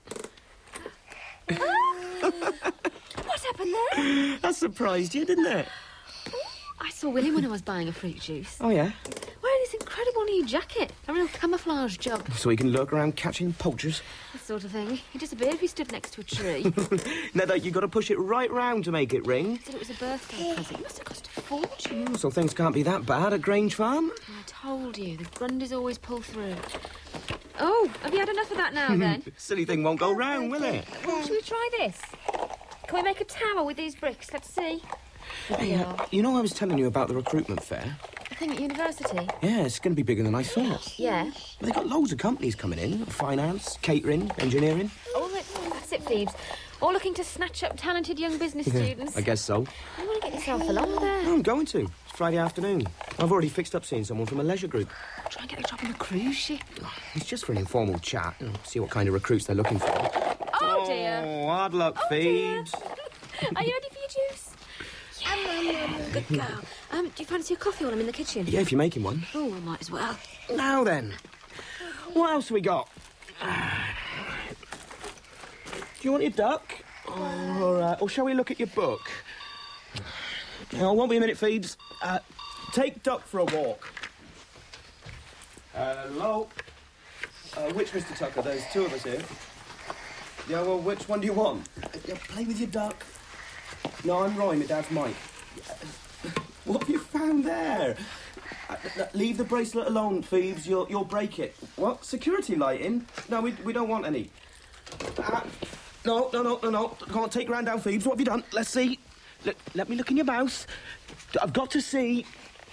What happened there? That surprised you, didn't it? I saw William when I was buying a fruit juice. Oh, yeah? Wearing this incredible new jacket. A real camouflage job. So he can lurk around catching poachers. That sort of thing. He disappeared if he stood next to a tree. No, no, you got to push it right round to make it ring. Said it was a birthday present. It must have cost a fortune. So things can't be that bad at Grange Farm. I told you, the Grundys always pull through. Oh, have you had enough of that now, then? Silly thing won't go round, will it? Well, shall we try this? Can we make a tower with these bricks? Let's see. Yeah. You know I was telling you about the recruitment fair? I think at university. Yeah, it's going to be bigger than I thought. Yeah. Well, they've got loads of companies coming in. Finance, catering, engineering. Oh, look, that's it, Phoebes. All looking to snatch up talented young business students. I guess so. You want to get yourself along there. I'm going to. It's Friday afternoon. I've already fixed up seeing someone from a leisure group. Try and get a job on a cruise ship. It's just for an informal chat. You know, see what kind of recruits they're looking for. Oh, dear. Oh, hard luck, Oh, Phoebes. Are you ready for your juice? Good girl. Um, do you fancy a coffee while I'm in the kitchen? Yeah, if you're making one. Oh, I might as well. Now then. What else we got? Do you want your duck? Or, uh, or shall we look at your book? Oh, it won't be a minute, Phoebes. Uh, take Duck for a walk. Hello? Uh, which Mister Tucker? There's two of us here. Yeah, well, which one do you want? Uh, yeah, play with your duck. No, I'm Roy, my dad's Mike. What have you found there? Uh, uh, leave the bracelet alone, Phoebes. You'll, you'll break it. What? Security lighting? No, we, we don't want any. Uh, no, no, no, no, no. Come on, take your hand down, Phoebes. What have you done? Let's see. Let, let me look in your mouth. I've got to see.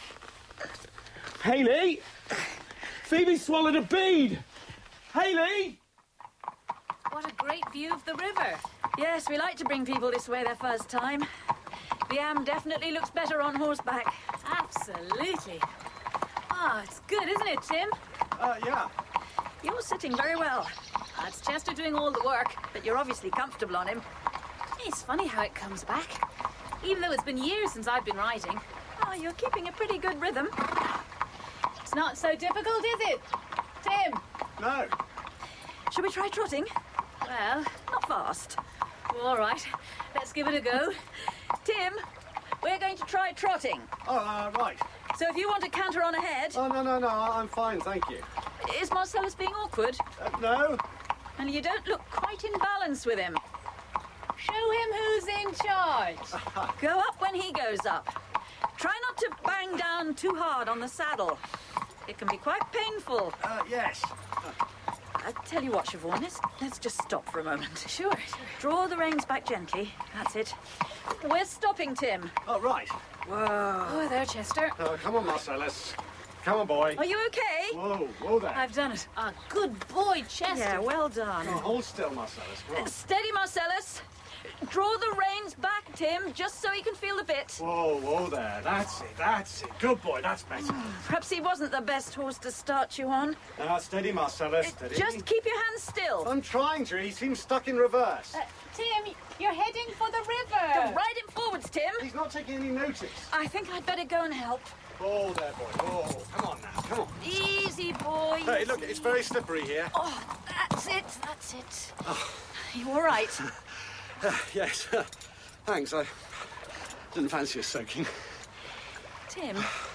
Hayley! Phoebe swallowed a bead! Hayley! What a great view of the river. Yes, we like to bring people this way their first time. The Am definitely looks better on horseback. Absolutely. Ah, it's good, isn't it, Tim? Uh, yeah. You're sitting very well. That's Chester doing all the work, but you're obviously comfortable on him. It's funny how it comes back. Even though it's been years since I've been riding. Oh, you're keeping a pretty good rhythm. It's not so difficult, is it? Tim? No. Shall we try trotting? Well, not fast. All right. Let's give it a go. Tim, we're going to try trotting. Oh, uh, right. So if you want to canter on ahead... Oh, no, no, no, I'm fine, thank you. Is Marcellus being awkward? Uh, no. And you don't look quite in balance with him. Show him who's in charge. Go up when he goes up. Try not to bang down too hard on the saddle. It can be quite painful. Uh, yes. I tell you what, Siobhan, let's, let's just stop for a moment. Sure, sure. Draw the reins back gently. That's it. We're stopping, Tim. Oh, right. Whoa. Oh, there, Chester. Oh, come on, Marcellus. Come on, boy. Are you okay? Whoa, whoa there. I've done it. Ah, good boy, Chester. Yeah, well done. Oh, hold still, Marcellus. Come on. Steady, Marcellus. Draw the reins back, Tim, just so he can feel the bit. Whoa, whoa there. That's it, that's it. Good boy, that's better. Perhaps he wasn't the best horse to start you on. Now, steady, Marcellus, steady. Just keep your hands still. I'm trying to. He seems stuck in reverse. Uh, Tim, you're heading for the river. Go ride him forwards, Tim. He's not taking any notice. I think I'd better go and help. Oh, there, boy. Oh, come on now, come on. Easy, boy. Hey, look, it's very slippery here. Oh, that's it, that's it. Oh. You all right? Uh, yes. Thanks. I didn't fancy us soaking. Tim,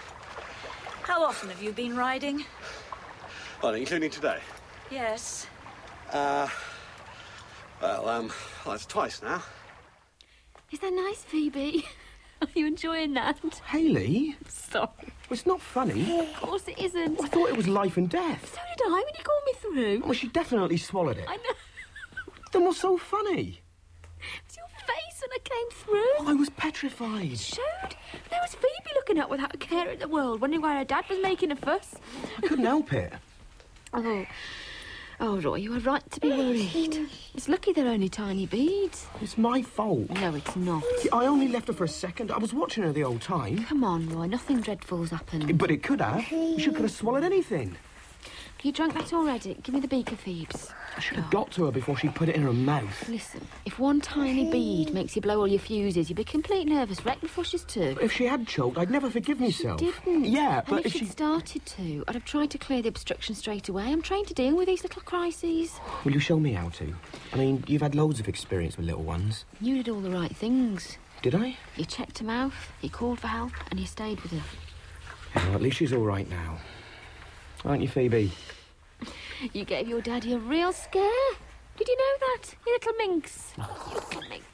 how often have you been riding? Well, including today. Yes. Uh, well, um, well, it's twice now. Is that nice, Phoebe? Are you enjoying that? Hayley? Sorry. It's not funny. Of course it isn't. I thought it was life and death. So did I when you called me through. Well, she definitely swallowed it. I know. Then what's so funny? It was your face when I came through. I was petrified. It showed. There was Phoebe looking out without a care in the world, wondering why her dad was making a fuss. I couldn't help it. Oh. Oh, Roy, you were right to be worried. It's lucky they're only tiny beads. It's my fault. No, it's not. I only left her for a second. I was watching her the whole time. Come on, Roy, nothing dreadful's happened. But it could have. She could have swallowed anything. You drank that already? Give me the beaker, Phoebes. I should have got to her before she put it in her mouth. Listen, if one tiny bead makes you blow all your fuses, you'd be complete nervous wreck before she's two. If she had choked, I'd never forgive myself. She didn't. Yeah, and but if, if she'd she... started to, I'd have tried to clear the obstruction straight away. I'm trained to deal with these little crises. Will you show me how to? I mean, you've had loads of experience with little ones. You did all the right things. Did I? You checked her mouth, you called for help, and you stayed with her. Yeah, well, at least she's all right now. Aren't you, Phoebe? You gave your daddy a real scare. Did you know that? You little minx. You little minx.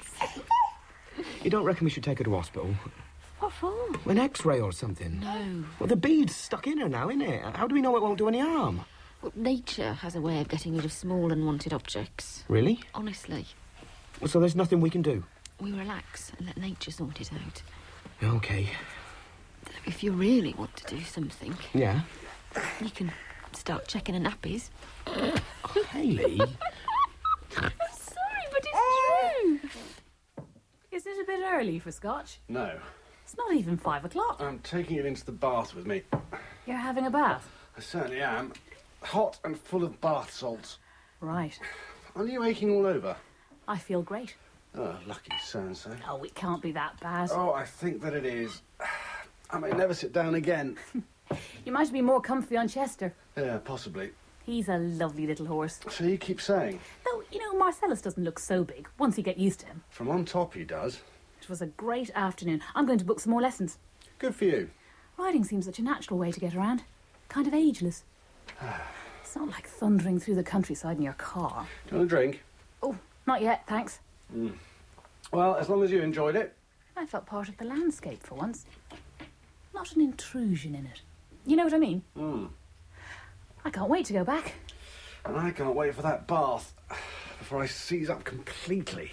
You don't reckon we should take her to hospital? What for? An X-ray or something? No. Well, the bead's stuck in her now, isn't it? How do we know it won't do any harm? Well, nature has a way of getting rid of small unwanted objects. Really? Honestly. Well, so there's nothing we can do? We relax and let nature sort it out. OK. If you really want to do something... Yeah? You can start checking her nappies. Oh, Hayley. I'm sorry, but it's true. for scotch? No. It's not even five o'clock. I'm taking it into the bath with me. You're having a bath? I certainly am. Hot and full of bath salts. Right. Aren't you aching all over? I feel great. Oh, lucky so-and-so. Oh, it can't be that bad. Oh, I think that it is. I may never sit down again. You might be more comfy on Chester. Yeah, possibly. He's a lovely little horse. So you keep saying? Though, you know, Marcellus doesn't look so big once you get used to him. From on top he does. It was a great afternoon. I'm going to book some more lessons. Good for you. Riding seems such a natural way to get around. Kind of ageless. It's not like thundering through the countryside in your car. Do you want a drink? Oh, not yet, thanks. Mm. Well, as long as you enjoyed it. I felt part of the landscape for once. Not an intrusion in it. You know what I mean? Mm. I can't wait to go back. And I can't wait for that bath before I seize up completely.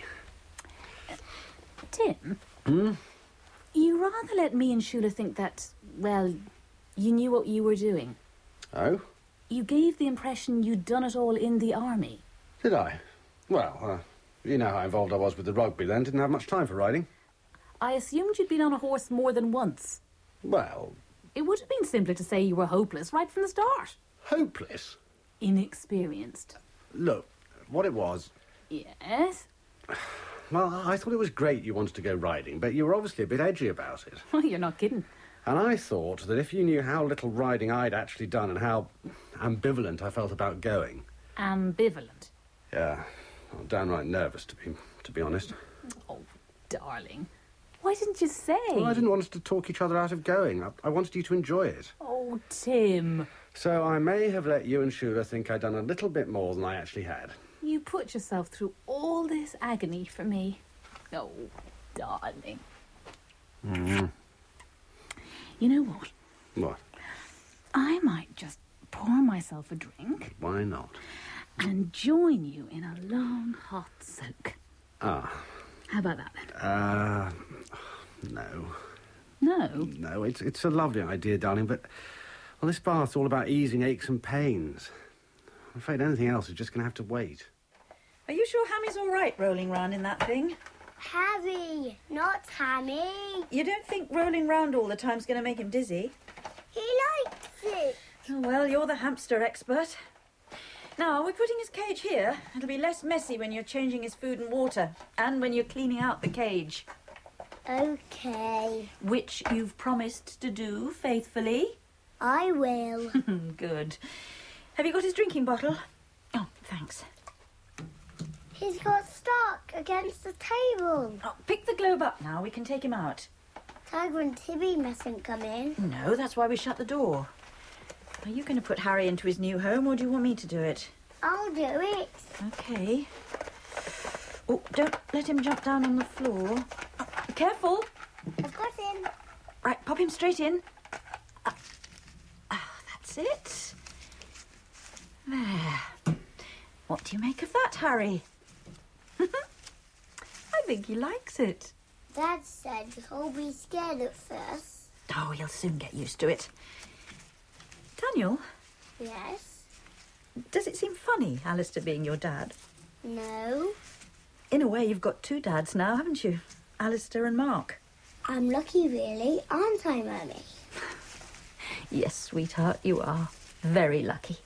Tim, Hmm? you rather let me and Shula think that, well, you knew what you were doing. Oh? You gave the impression you'd done it all in the army. Did I? Well, uh, you know how involved I was with the rugby then. Didn't have much time for riding. I assumed you'd been on a horse more than once. Well... It would have been simpler to say you were hopeless right from the start. Hopeless? Inexperienced. Look, what it was... Yes? Well, I thought it was great you wanted to go riding, but you were obviously a bit edgy about it. Well, you're not kidding. And I thought that if you knew how little riding I'd actually done and how ambivalent I felt about going... Ambivalent? Yeah, I'm downright nervous, to be to be honest. Oh, darling. Why didn't you say? Well, I didn't want us to talk each other out of going. I, I wanted you to enjoy it. Oh, Tim. So I may have let you and Shula think I'd done a little bit more than I actually had. You put yourself through all this agony for me. Oh, darling. Mm. You know what? What? I might just pour myself a drink Why not? and join you in a long, hot soak. Ah. How about that, then? Uh... No. No? No, it's, it's a lovely idea, darling, but... Well, this bath's all about easing aches and pains. I'm afraid anything else is just going to have to wait. Are you sure Hammy's all right rolling round in that thing? Harry, not Hammy. You don't think rolling round all the time's going to make him dizzy? He likes it. Oh, well, you're the hamster expert. Now, we're putting his cage here. It'll be less messy when you're changing his food and water, and when you're cleaning out the cage. Okay. Which you've promised to do faithfully. I will. Good. Have you got his drinking bottle? Oh, thanks. He's got stuck against the table. Oh, pick the globe up now. We can take him out. Tiger and Tibby mustn't come in. No, that's why we shut the door. Are you going to put Harry into his new home, or do you want me to do it? I'll do it. Okay. Oh, don't let him jump down on the floor. Oh, careful. I've got him. Right, pop him straight in. Ah, ah, that's it. There. What do you make of that, Harry? I think he likes it. Dad said he'll be scared at first. Oh, he'll soon get used to it. Daniel? Yes? Does it seem funny, Alistair being your dad? No. In a way, you've got two dads now, haven't you? Alistair and Mark. I'm lucky, really, aren't I, Mummy? Yes, sweetheart, you are. Very lucky.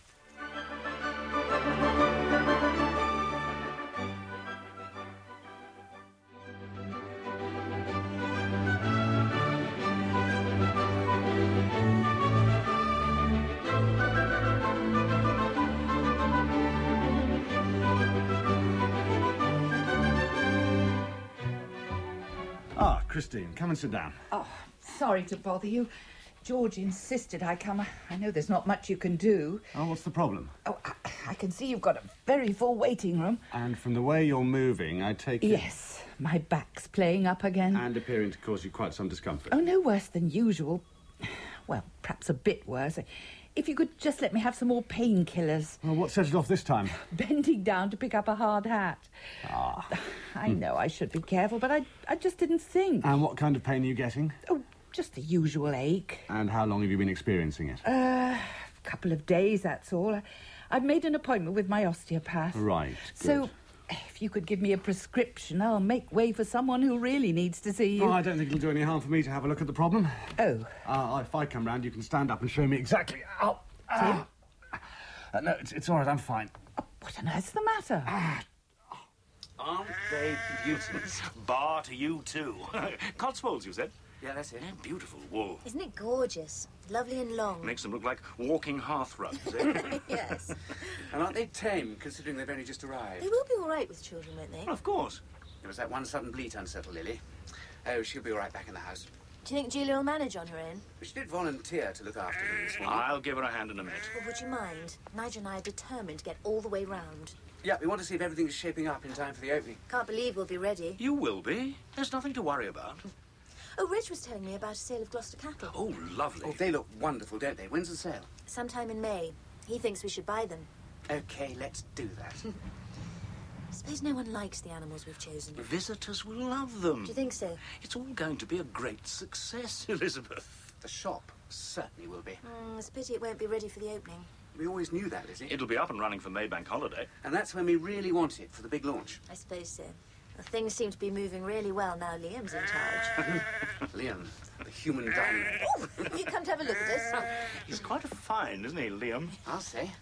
Ah, Christine, come and sit down. Oh, sorry to bother you. George insisted I come. I know there's not much you can do. Oh, what's the problem? Oh, I, I can see you've got a very full waiting room. And from the way you're moving, I take it... Yes, my back's playing up again. And appearing to cause you quite some discomfort. Oh, no worse than usual. Well, perhaps a bit worse. If you could just let me have some more painkillers. Well, what set it off this time? Bending down to pick up a hard hat. Ah. I know I should be careful, but I, I just didn't think. And what kind of pain are you getting? Oh, just the usual ache. And how long have you been experiencing it? Uh, a couple of days, that's all. I've made an appointment with my osteopath. Right, So, good. If you could give me a prescription, I'll make way for someone who really needs to see you. Oh, I don't think it'll do any harm for me to have a look at the problem. Oh. Uh, if I come round, you can stand up and show me exactly. Ow! Ah. Uh, no, it's, it's all right, I'm fine. What on earth's the matter? Aren't they beautiful? Bar to you, too. Cotswolds, you said? Yeah, that's it. Beautiful wool. Isn't it gorgeous? Lovely and long. Makes them look like walking hearth rugs, eh? Yes. And aren't they tame, considering they've only just arrived? They will be all right with children, won't they? Well, of course. There was that one sudden bleat unsettled Lily. Oh, she'll be all right back in the house. Do you think Julia will manage on her own? She did volunteer to look after them this morning. I'll give her a hand in a minute. Well, would you mind? Nigel and I are determined to get all the way round. Yeah, we want to see if everything is shaping up in time for the opening. Can't believe we'll be ready. You will be. There's nothing to worry about. Oh, Reg was telling me about a sale of Gloucester cattle. Oh, lovely. Oh, they look wonderful, don't they? When's the sale? Sometime in May. He thinks we should buy them. OK, let's do that. Suppose no one likes the animals we've chosen. Visitors will love them. Do you think so? It's all going to be a great success, Elizabeth. The shop certainly will be. Mm, it's a pity it won't be ready for the opening. We always knew that, Lizzie. It'll be up and running for Maybank holiday. And that's when we really want it, for the big launch. I suppose so. Well, things seem to be moving really well now Liam's in charge. Liam, the human dynamo. Oh, have you come to have a look at us? He's quite a find, isn't he, Liam? I'll say.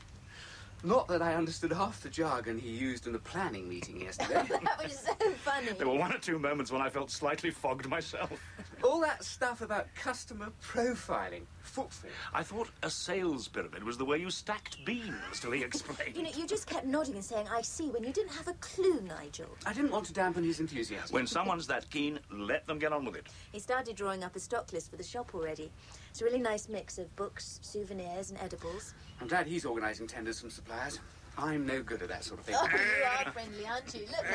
Not that I understood half the jargon he used in the planning meeting yesterday. That was so funny. There were one or two moments when I felt slightly fogged myself. All that stuff about customer profiling. Footfall. I thought a sales pyramid was the way you stacked beans, till he explained. You know, you just kept nodding and saying, I see, when you didn't have a clue, Nigel. I didn't want to dampen his enthusiasm. When someone's that keen, let them get on with it. He started drawing up a stock list for the shop already. It's a really nice mix of books, souvenirs and edibles. I'm glad he's organising tenders from suppliers. I'm no good at that sort of thing. Oh, you are friendly, aren't you? Look,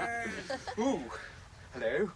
Nigel. Ooh. Hello.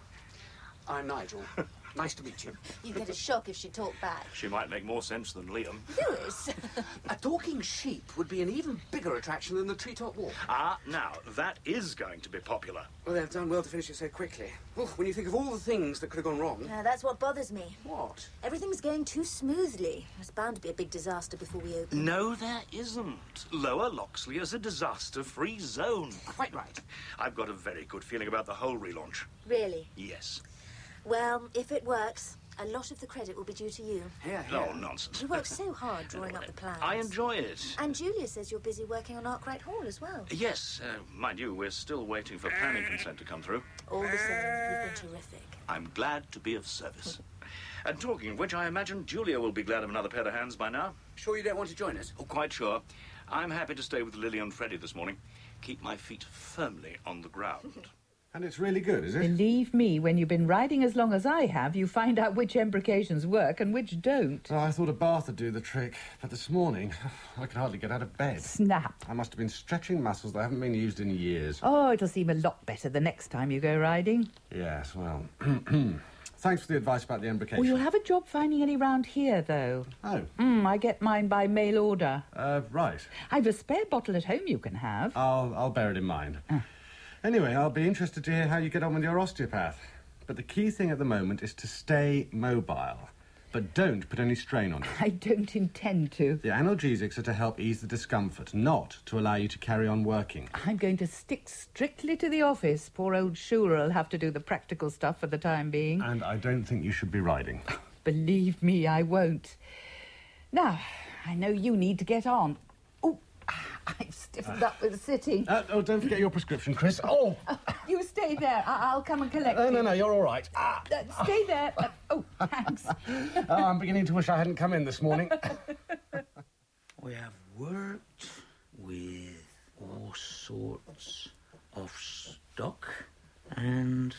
I'm Nigel. Nice to meet you. You'd get a shock if she talked back. She might make more sense than Liam. Lewis. A talking sheep would be an even bigger attraction than the treetop walk. Ah, now, that is going to be popular. Well, they've done well to finish it so quickly. Oh, when you think of all the things that could have gone wrong. Yeah, that's what bothers me. What? Everything's going too smoothly. There's bound to be a big disaster before we open. No, there isn't. Lower Loxley is a disaster-free zone. Quite right. I've got a very good feeling about the whole relaunch. Really? Yes. Well, if it works, a lot of the credit will be due to you. Yeah, Oh, nonsense. You worked so hard drawing up the plans. I enjoy it. And Julia says you're busy working on Arkwright Hall as well. Yes, uh, mind you, we're still waiting for planning consent to come through. All the same, you've been terrific. I'm glad to be of service. And talking of which, I imagine Julia will be glad of another pair of hands by now. Sure you don't want to join us? Oh, quite sure. I'm happy to stay with Lily and Freddie this morning. Keep my feet firmly on the ground. And it's really good, is it? Believe me, when you've been riding as long as I have, you find out which embrocations work and which don't. Oh, I thought a bath would do the trick, but this morning I could hardly get out of bed. Snap. I must have been stretching muscles that haven't been used in years. Oh, it'll seem a lot better the next time you go riding. Yes, well... Thanks for the advice about the embrocation. Well, you'll have a job finding any round here, though. Oh. Mm, I get mine by mail order. Uh, right. I've a spare bottle at home you can have. I'll, I'll bear it in mind. Anyway, I'll be interested to hear how you get on with your osteopath. But the key thing at the moment is to stay mobile. But don't put any strain on it. I don't intend to. The analgesics are to help ease the discomfort, not to allow you to carry on working. I'm going to stick strictly to the office. Poor old Schuler will have to do the practical stuff for the time being. And I don't think you should be riding. Believe me, I won't. Now, I know you need to get on. Oh, I've stiffened up with sitting. Uh, oh, don't forget your prescription, Chris. Oh! Uh, you stay there. I- I'll come and collect No, you. no, no, you're all right. Ah. Uh, stay there. Uh, oh, thanks. Oh, I'm beginning to wish I hadn't come in this morning. We have worked with all sorts of stock, and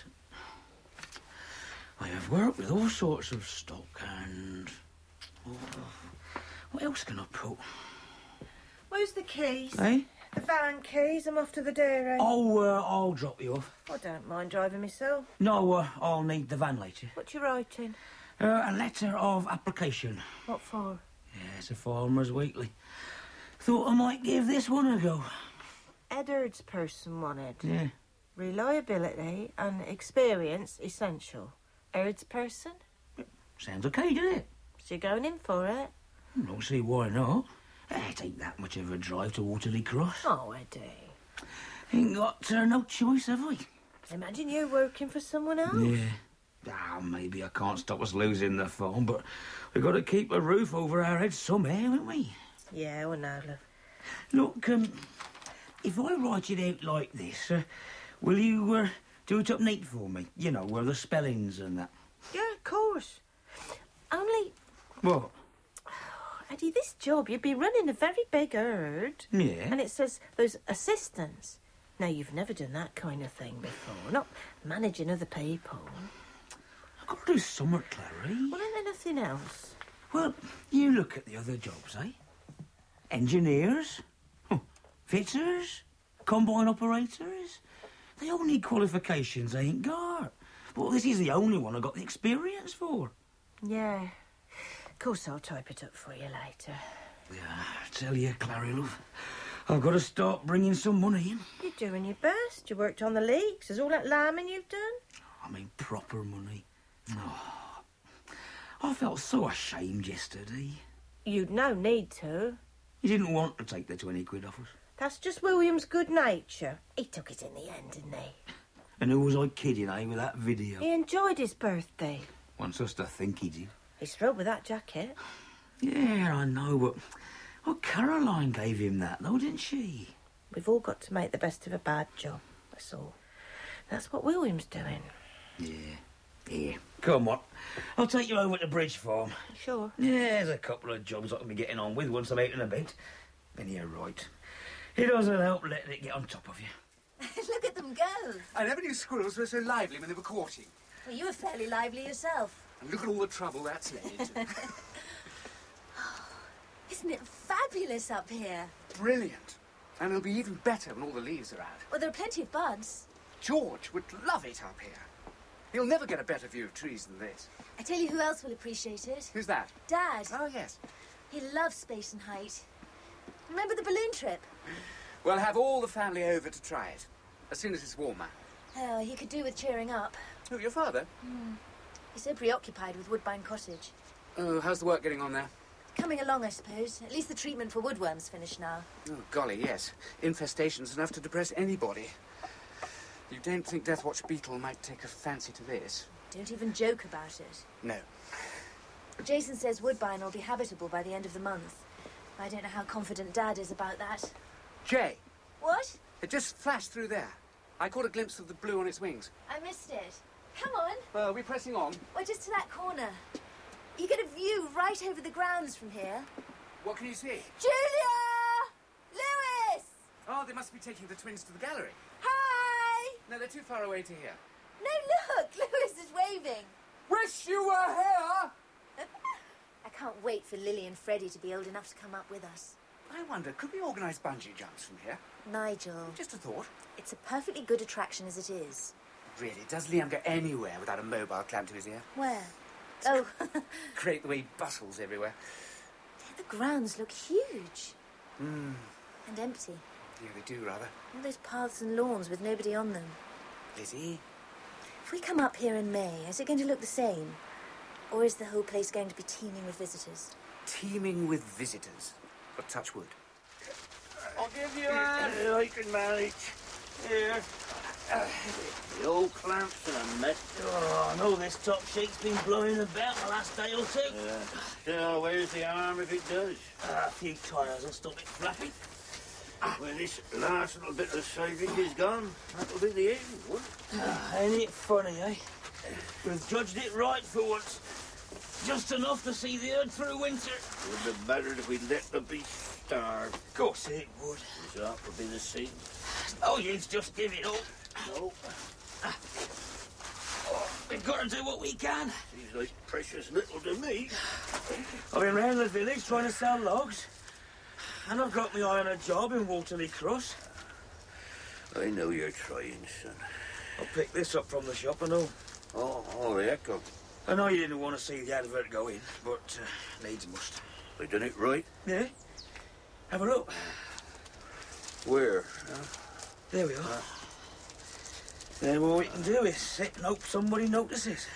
I have worked with all sorts of stock, and oh, what else can I put? Where's the keys? Eh? The van keys. I'm off to the dairy. Oh, uh, I'll drop you off. I don't mind driving myself. No, uh, I'll need the van later. What you writing? Uh, a letter of application. What for? Yeah, it's a Farmer's Weekly. Thought I might give this one a go. Eddard's person wanted. Yeah. Reliability and experience essential. Eddard's person? Sounds okay, doesn't it? So you're going in for it? Don't see why not. Eh, It ain't that much of a drive to Waterley Cross. Oh, Eddie. Ain't got uh, no choice, have I? Imagine you working for someone else. Yeah. Ah, maybe I can't stop us losing the farm, but we've got to keep a roof over our heads somehow, haven't we? Yeah, well, no, love. Look, um, if I write it out like this, uh, will you uh, do it up neat for me? You know, where the spellings and that. Yeah, of course. Only, What? Eddie, this job, you'd be running a very big herd. Yeah. And it says there's assistants. Now, you've never done that kind of thing before, not managing other people. I've got to do something, Clary. Well, ain't there nothing else? Well, you look at the other jobs, eh? Engineers, huh, fitters, combine operators. They all need qualifications they ain't got. Well, this is the only one I got the experience for. Yeah. Of course, I'll type it up for you later. Yeah, I tell you, Clary, love, I've got to start bringing some money in. You're doing your best. You worked on the leaks. There's all that lambing you've done. I mean, proper money. Oh, I felt so ashamed yesterday. You'd no need to. You didn't want to take the twenty quid off us. That's just William's good nature. He took it in the end, didn't he? And who was I kidding, eh, with that video? He enjoyed his birthday. Wants us to think he did. He's thrilled with that jacket. Yeah, I know, but... Well, Caroline gave him that, though, didn't she? We've all got to make the best of a bad job, that's all. That's what William's doing. Yeah, yeah. Come on. I'll take you over to Bridge Farm. Sure. Yeah, there's a couple of jobs I can be getting on with once I'm out and about. Then you're right. It doesn't help letting it get on top of you. Look at them go. I never knew squirrels were so lively when they were courting. Well, you were fairly lively yourself. And look at all the trouble that's led into. Isn't it fabulous up here? Brilliant. And it'll be even better when all the leaves are out. Well, there are plenty of buds. George would love it up here. He'll never get a better view of trees than this. I tell you who else will appreciate it. Who's that? Dad. Oh, yes. He loves space and height. Remember the balloon trip? We'll have all the family over to try it, as soon as it's warmer. Oh, he could do with cheering up. Who, your father? Hmm. He's so preoccupied with Woodbine Cottage. Oh, how's the work getting on there? Coming along, I suppose. At least the treatment for woodworm's finished now. Oh, golly, yes. Infestation's enough to depress anybody. You don't think Deathwatch Beetle might take a fancy to this? Don't even joke about it. No. Jason says Woodbine will be habitable by the end of the month. I don't know how confident Dad is about that. Jay! What? It just flashed through there. I caught a glimpse of the blue on its wings. I missed it. Come on. Well, are we pressing on? We're just to that corner. You get a view right over the grounds from here. What can you see? Julia! Lewis! Oh, they must be taking the twins to the gallery. Hi! No, they're too far away to hear. No, look! Lewis is waving. Wish you were here! I can't wait for Lily and Freddie to be old enough to come up with us. I wonder, could we organise bungee jumps from here? Nigel. Just a thought. It's a perfectly good attraction as it is. Really, does Liam go anywhere without a mobile clamped to his ear? Where? Oh. Great the way he bustles everywhere. The grounds look huge. Hmm. And empty. Yeah, they do, rather. All those paths and lawns with nobody on them. Lizzie? If we come up here in May, is it going to look the same? Or is the whole place going to be teeming with visitors? Teeming with visitors. But touch wood. I'll give you that. Yeah, I can manage. Here. Uh, the old clamps and a mess. Oh, I know this top sheet's been blowing about the last day or two. Yeah. Still, where's the arm if it does? Uh, a few tyres will stop it flapping. When this last little bit of saving is gone, that'll be the end, won't it? Uh, ain't it funny, eh? We've judged it right for once. Just enough to see the herd through winter. Wouldn't have mattered if we let the beast starve. Of course it would. That would be the same. Oh, you'd just give it up. No. Oh, we've got to do what we can. Seems like precious little to me. I've been round the village trying to sell logs. And I've got my eye on a job in Waterley Cross. I know you're trying, son. I'll pick this up from the shop and all. Oh, oh, the echo. I know you didn't want to see the advert go in, but uh, needs must. I done it right? Yeah. Have a look. Where? Uh, there we are. Uh, then all we can do is sit and hope somebody notices.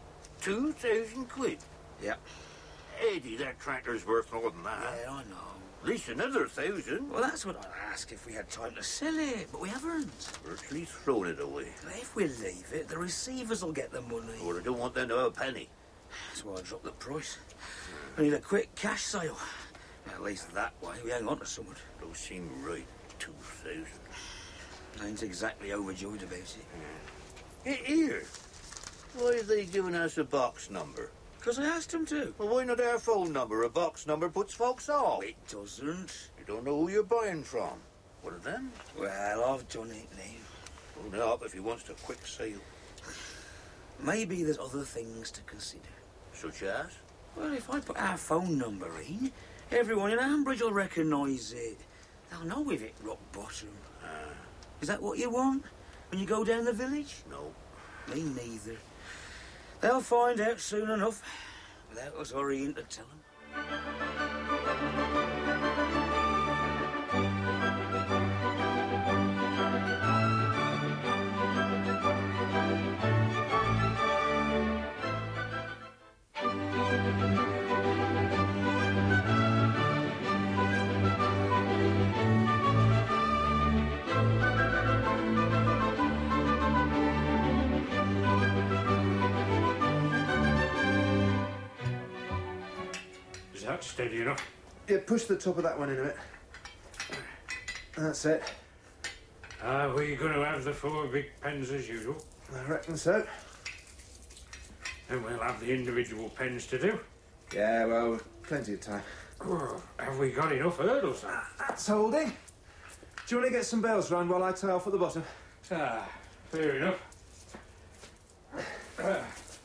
Two thousand quid? Yeah. Eddie, that tractor's worth more than that. Yeah, I know. At least another thousand. Well, that's what I'd ask if we had time to sell it, but we haven't. Virtually thrown it away. If we leave it, the receivers will get the money. Well, I don't want them to have a penny. That's why I dropped the price. I need a quick cash sale. At least that way we hang on to someone. Don't seem right. Two thousand. I ain't exactly overjoyed about it. Hey, here. Why are they giving us a box number? Because I asked them to. Well, why not our phone number? A box number puts folks off. It doesn't. You don't know who you're buying from. What of them? Well, I've done it now. Phone up if he wants a quick sale. Maybe there's other things to consider. Such as? Well, if I put our phone number in, everyone in Ambridge will recognise it. They'll know we've hit rock bottom. Ah. Is that what you want when you go down the village? No. Me neither. They'll find out soon enough, without us hurrying to tell them. Steady enough. Yeah, push the top of that one in a bit. That's it. Are we going to have the four big pens as usual? I reckon so. And we'll have the individual pens to do? Yeah, well, plenty of time. Oh, have we got enough hurdles then? That's holding. Do you want to get some bells round while I tie off at the bottom? Ah, fair enough. Uh.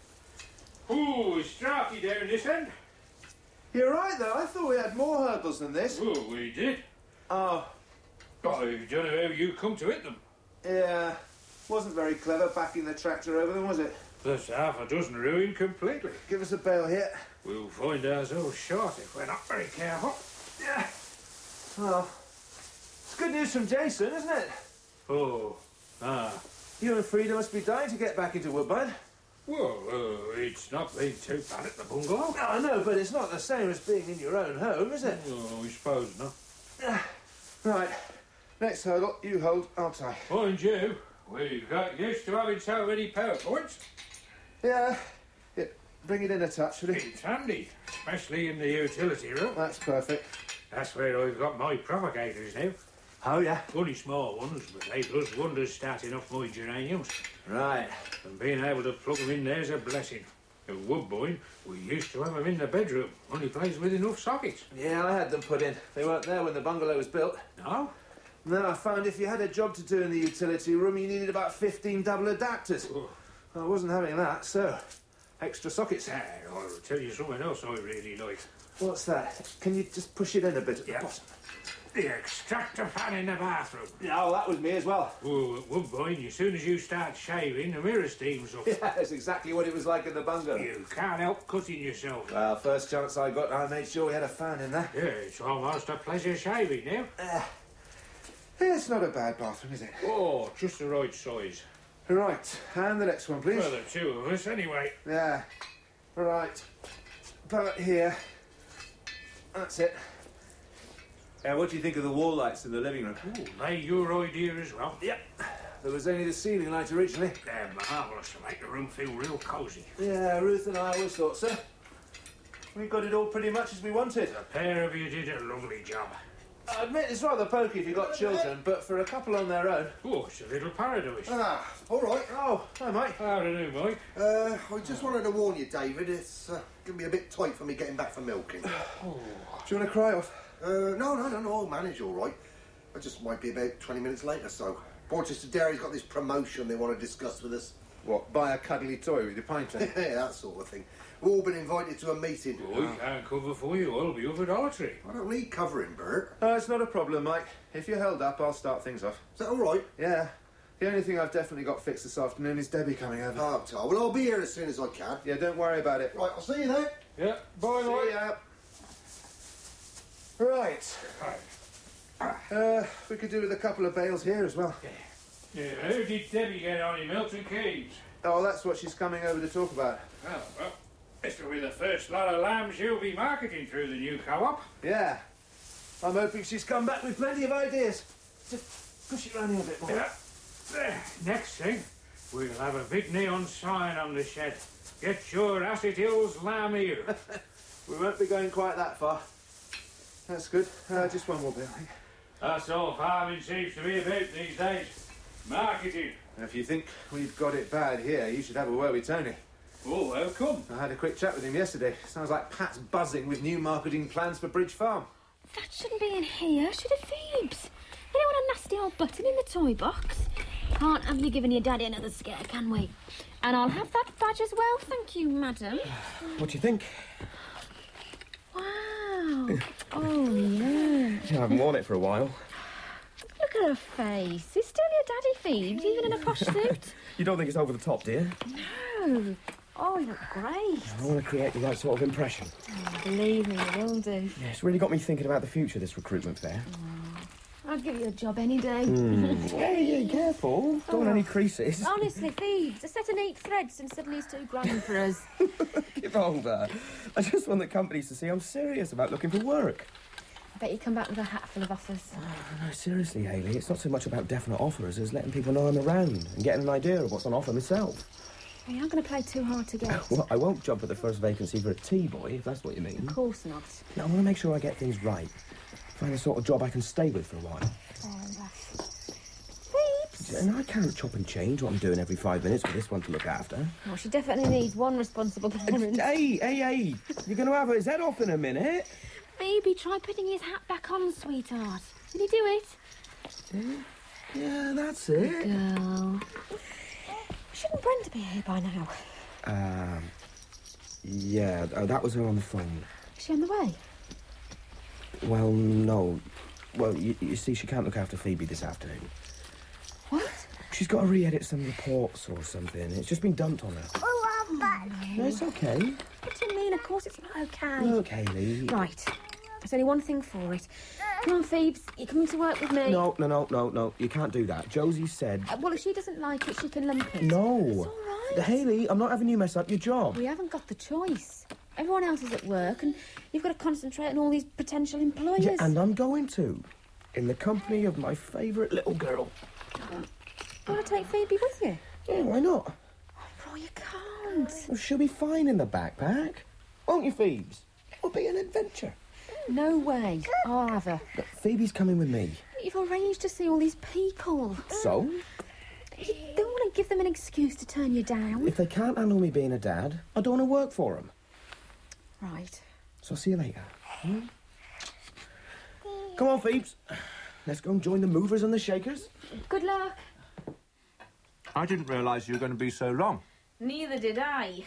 Ooh, it's draughty down this end. You're right, though. I thought we had more hurdles than this. Oh, we did. Oh. I don't know how you come to hit them. Yeah. Wasn't very clever backing the tractor over them, was it? There's half a dozen ruined completely. Give us a bail here. We'll find ourselves short if we're not very careful. Yeah. Well, it's good news from Jason, isn't it? Oh, ah. You and Frida must be dying to get back into Woodbine. Well, uh, it's not been too bad at the bungalow. No, I know, but it's not the same as being in your own home, is it? Oh, I suppose not. Right. Next hurdle, you hold, I'll tie. Mind you, we've got used to having so many PowerPoints. Yeah. Yeah. Bring it in a touch, will you? It's handy, especially in the utility room. That's perfect. That's where I've got my propagators now. Oh, yeah? Only small ones, but they does wonders starting off my geraniums. Right. And being able to plug them in there's a blessing. At Woodbine, we used to have them in the bedroom, only place with enough sockets. Yeah, I had them put in. They weren't there when the bungalow was built. No? No, I found if you had a job to do in the utility room, you needed about fifteen double adapters. Oh. I wasn't having that, so extra sockets. Ah, I'll tell you something else I really like. What's that? Can you just push it in a bit at yeah. the bottom? The extractor fan in the bathroom. Yeah, well, that was me as well. Oh, at Woodbine, as soon as you start shaving, the mirror steams up. Yeah, that's exactly what it was like in the bungalow. You can't help cutting yourself. Well, first chance I got, I made sure we had a fan in there. Yeah, it's almost a pleasure shaving now. Uh, yeah, it's not a bad bathroom, is it? Oh, just the right size. Right, and the next one, please. Well, the two of us, anyway. Yeah. Right. About here. That's it. Uh, what do you think of the wall lights in the living room? Ooh, they your idea as well? Yep. There was only the ceiling light originally. They're marvellous to make the room feel real cosy. Yeah, Ruth and I always thought so. We got it all pretty much as we wanted. The pair of you did a lovely job. I admit it's rather pokey if you've got children, but for a couple on their own... Oh, it's a little paradise. Ah, all right. Oh, hi, Mike. How do you do, Mike? Uh, I just wanted to warn you, David, it's uh, going to be a bit tight for me getting back from milking. Oh. Do you want to cry off? Uh, no, no, no, no, I'll manage all right. I just might be about twenty minutes late or so. Porchester Dairy's got this promotion they want to discuss with us. What, buy a cuddly toy with your pint in? Yeah, that sort of thing. We've all been invited to a meeting. Oh, we can't cover for you. I'll be up at archery. I don't need covering, Bert. Oh, it's not a problem, Mike. If you're held up, I'll start things off. Is that all right? Yeah. The only thing I've definitely got fixed this afternoon is Debbie coming over. Oh, Tom, well, I'll be here as soon as I can. Yeah, don't worry about it. Right, I'll see you then. Yeah, bye, See Mike. ya. Right. Uh, we could do with a couple of bales here as well. Yeah. Yeah, how did Debbie get on in Milton Keynes? Oh, that's what she's coming over to talk about. Oh, well, this will be the first lot of lambs you'll be marketing through the new co-op. Yeah. I'm hoping she's come back with plenty of ideas. Just push it round here a bit more. Yeah. There. Next thing, we'll have a big neon sign on the shed. Get your Acid Hills lamb here. We won't be going quite that far. That's good. Uh, just one more bit, I think. That's all farming seems to be about these days. Marketing. If you think we've got it bad here, you should have a word with Tony. Oh, well, come. I had a quick chat with him yesterday. Sounds like Pat's buzzing with new marketing plans for Bridge Farm. That shouldn't be in here, should it, Phoebes? We don't want a nasty old button in the toy box. Can't have you giving your daddy another scare, can we? And I'll have that badge as well, thank you, madam. What do you think? Wow. Oh, yeah. I haven't worn it for a while. Look at her face. It's still your daddy, Phoebes, even in a posh suit. You don't think it's over the top, do you? No. Oh, you look great. I want to create the right sort of impression. Oh, believe me, I will do. Yeah, it's really got me thinking about the future, this recruitment fair. Oh, I'd give you a job any day. Mm. Yeah, yeah, careful. Don't want any creases. Honestly, Phoebes, a set of neat threads and suddenly it's too grand for us. Give over. I just want the companies to see I'm serious about looking for work. I bet you come back with a hat full of offers. Oh, no, seriously, Hayley, it's not so much about definite offers as letting people know I'm around and getting an idea of what's on offer myself. We aren't going to play too hard to get. Well, I won't jump at the first vacancy for a tea boy, if that's what you mean. Of course not. No, I want to make sure I get things right. Find the sort of job I can stay with for a while. Fair enough. Phoebes! And I can't chop and change what I'm doing every five minutes for this one to look after. Well, she definitely needs one responsible parent. Hey, hey, hey! You're going to have his head off in a minute. Phoebe, try putting his hat back on, sweetheart. Did he do it? Yeah, yeah that's it. Good girl. Shouldn't Brenda be here by now? Um, yeah, uh, that was her on the phone. Is she on the way? Well, no. Well, you, you see, she can't look after Phoebe this afternoon. What? She's got to re-edit some reports or something. It's just been dumped on her. Oh, I'm back. No, it's okay. What do you mean? Of course it's not okay. Look, Hayley. Right. There's only one thing for it. Come on, Phoebes. You're coming to work with me. No, no, no, no, no. You can't do that. Josie said... Uh, well, if she doesn't like it, she can lump it. No. It's all right. Hayley, I'm not having you mess up your job. We haven't got the choice. Everyone else is at work, and you've got to concentrate on all these potential employers. Yeah, and I'm going to. In the company of my favourite little girl. You want to take Phoebe with you? Yeah, why not? Oh, Roy, you can't. Well, she'll be fine in the backpack. Won't you, Phoebes? It'll be an adventure. No way. I'll have her. Look, Phoebe's coming with me. You've arranged to see all these people. So? You don't want to give them an excuse to turn you down. If they can't handle me being a dad, I don't want to work for them. Right. So I'll see you later. Hmm? Come on, Phoebes. Let's go and join the movers and the shakers. Good luck. I didn't realise you were going to be so long. Neither did I.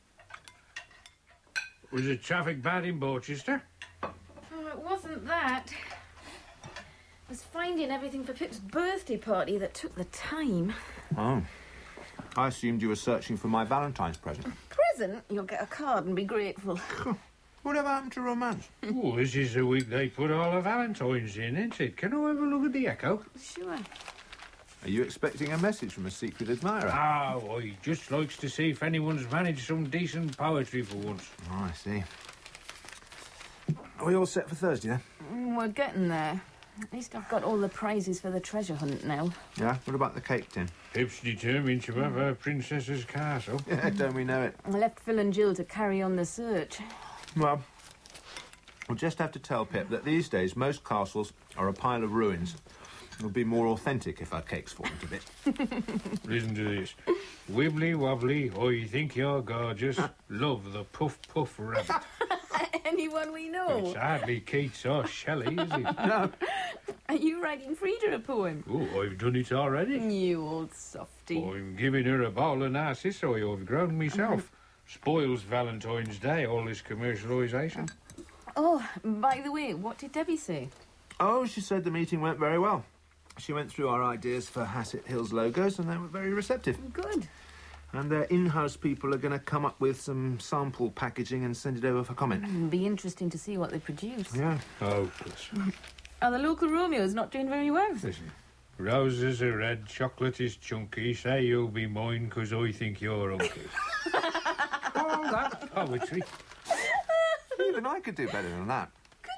Was the traffic bad in Borchester? Oh, it wasn't that. It was finding everything for Pip's birthday party that took the time. Oh. I assumed you were searching for my Valentine's present. Present? You'll get a card and be grateful. Whatever happened to romance? Oh, this is the week they put all the Valentines in, isn't it? Can I have a look at the Echo? Sure. Are you expecting a message from a secret admirer? Ah, well, he just likes to see if anyone's managed some decent poetry for once. Oh, I see. Are we all set for Thursday, then? Mm, we're getting there. At least I've got all the prizes for the treasure hunt now. Yeah? What about the cake tin? Pip's determined to have her princess's castle. Yeah, don't we know it? I left Phil and Jill to carry on the search. Well, we'll just have to tell Pip that these days most castles are a pile of ruins. It would be more authentic if our cakes formed a bit. Listen to this. Wibbly wobbly, I think you're gorgeous. Love the puff puff rabbit. Anyone we know? It's hardly Keats or Shelley, is it? No. Are you writing Frida a poem? Oh, I've done it already. You old softy. I'm giving her a bowl of Narcissi I've grown myself. Spoils Valentine's Day, all this commercialisation. Oh, by the way, what did Debbie say? Oh, she said the meeting went very well. She went through our ideas for Hassett Hills logos and they were very receptive. Good. And their in-house people are going to come up with some sample packaging and send it over for comment. It'll be interesting to see what they produce. Yeah. Hopeless. Are the local Romeos not doing very well? Listen, roses are red, chocolate is chunky, say you'll be mine because I think you're unky. Oh, that's poetry. Even I could do better than that. Could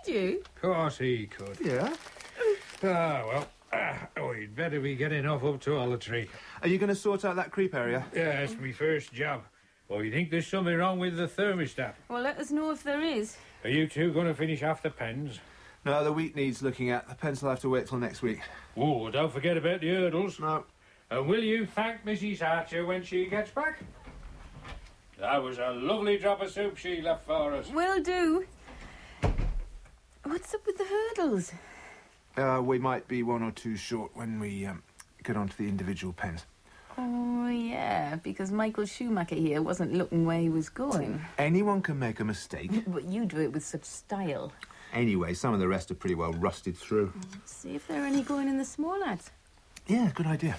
Could you? Of course he could. Yeah? Ah, well, ah, we'd better be getting off up to Hollow Tree. Are you going to sort out that creep area? Yeah, it's my first job. Well, you think there's something wrong with the thermostat? Well, let us know if there is. Are you two going to finish off the pens? No, the wheat needs looking at. The pens will have to wait till next week. Oh, don't forget about the hurdles. No. And will you thank Missus Archer when she gets back? That was a lovely drop of soup she left for us. Will do. What's up with the hurdles? Uh, we might be one or two short when we um, get onto the individual pens. Oh, yeah, because Michael Schumacher here wasn't looking where he was going. Anyone can make a mistake. But you do it with such style. Anyway, some of the rest are pretty well rusted through. See if there are any going in the small lads. Yeah, good idea.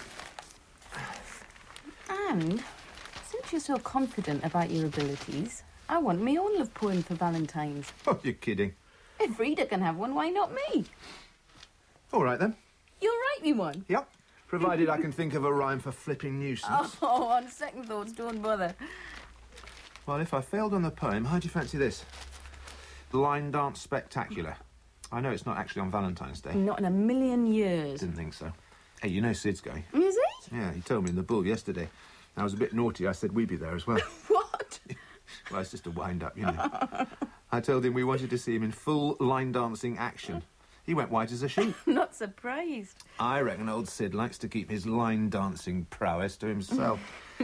And, since you're so confident about your abilities, I want me own love poem for Valentine's. Oh, you're kidding. If Rita can have one, why not me? All right, then. You'll write me one? Yep. Provided I can think of a rhyme for flipping nuisance. Oh, on second thoughts, don't bother. Well, if I failed on the poem, how do you fancy this? Line Dance Spectacular. I know it's not actually on Valentine's Day. Not in a million years. Didn't think so. Hey, you know Sid's going. Is he? Yeah, he told me in the Bull yesterday. I was a bit naughty. I said we'd be there as well. What? Well, it's just a wind-up, you know. I told him we wanted to see him in full line dancing action. He went white as a sheet. Not surprised. I reckon old Sid likes to keep his line dancing prowess to himself.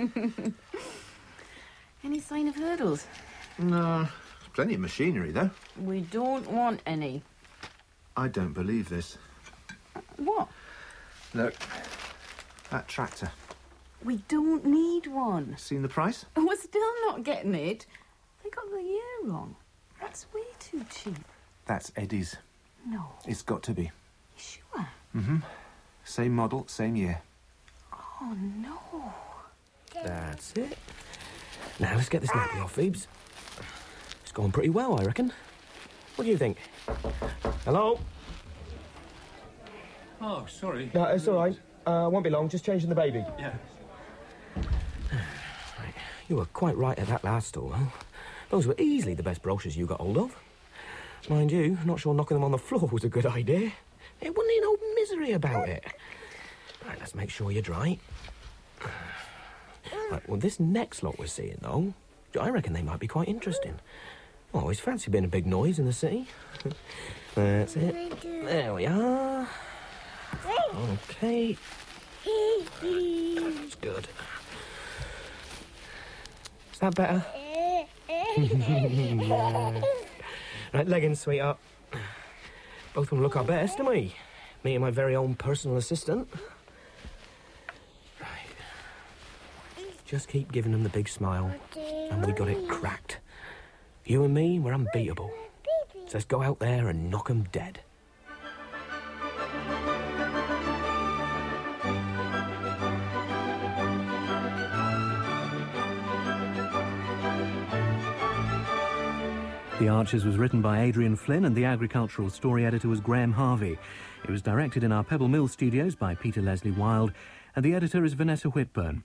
Any sign of hurdles? No. Plenty of machinery, though. We don't want any. I don't believe this. What? Look. That tractor. We don't need one. Seen the price? We're still not getting it. They got the year wrong. That's way too cheap. That's Eddie's. No. It's got to be. Sure. Mm-hmm. Same model, same year. Oh, no. That's it. Now, let's get this nappy off, Phoebes. It's gone pretty well, I reckon. What do you think? Hello? Oh, sorry. No, it's all right. Uh, won't be long, just changing the baby. Yeah. You were quite right at that last stall, huh? Those were easily the best brochures you got hold of. Mind you, not sure knocking them on the floor was a good idea. There wasn't any no misery about it. Right, let's make sure you're dry. Right, well, this next lot we're seeing, though, I reckon they might be quite interesting. I always fancy being a big noise in the city. That's it. There we are. Okay. That's good. Is that better? Yeah. Right, leggings, sweetheart. Both of them look our best, don't we? Me and my very own personal assistant. Right. Just keep giving them the big smile, and we got it cracked. You and me, we're unbeatable. So let's go out there and knock them dead. The Archers was written by Adrian Flynn and the agricultural story editor was Graham Harvey. It was directed in our Pebble Mill studios by Peter Leslie Wilde and the editor is Vanessa Whitburn.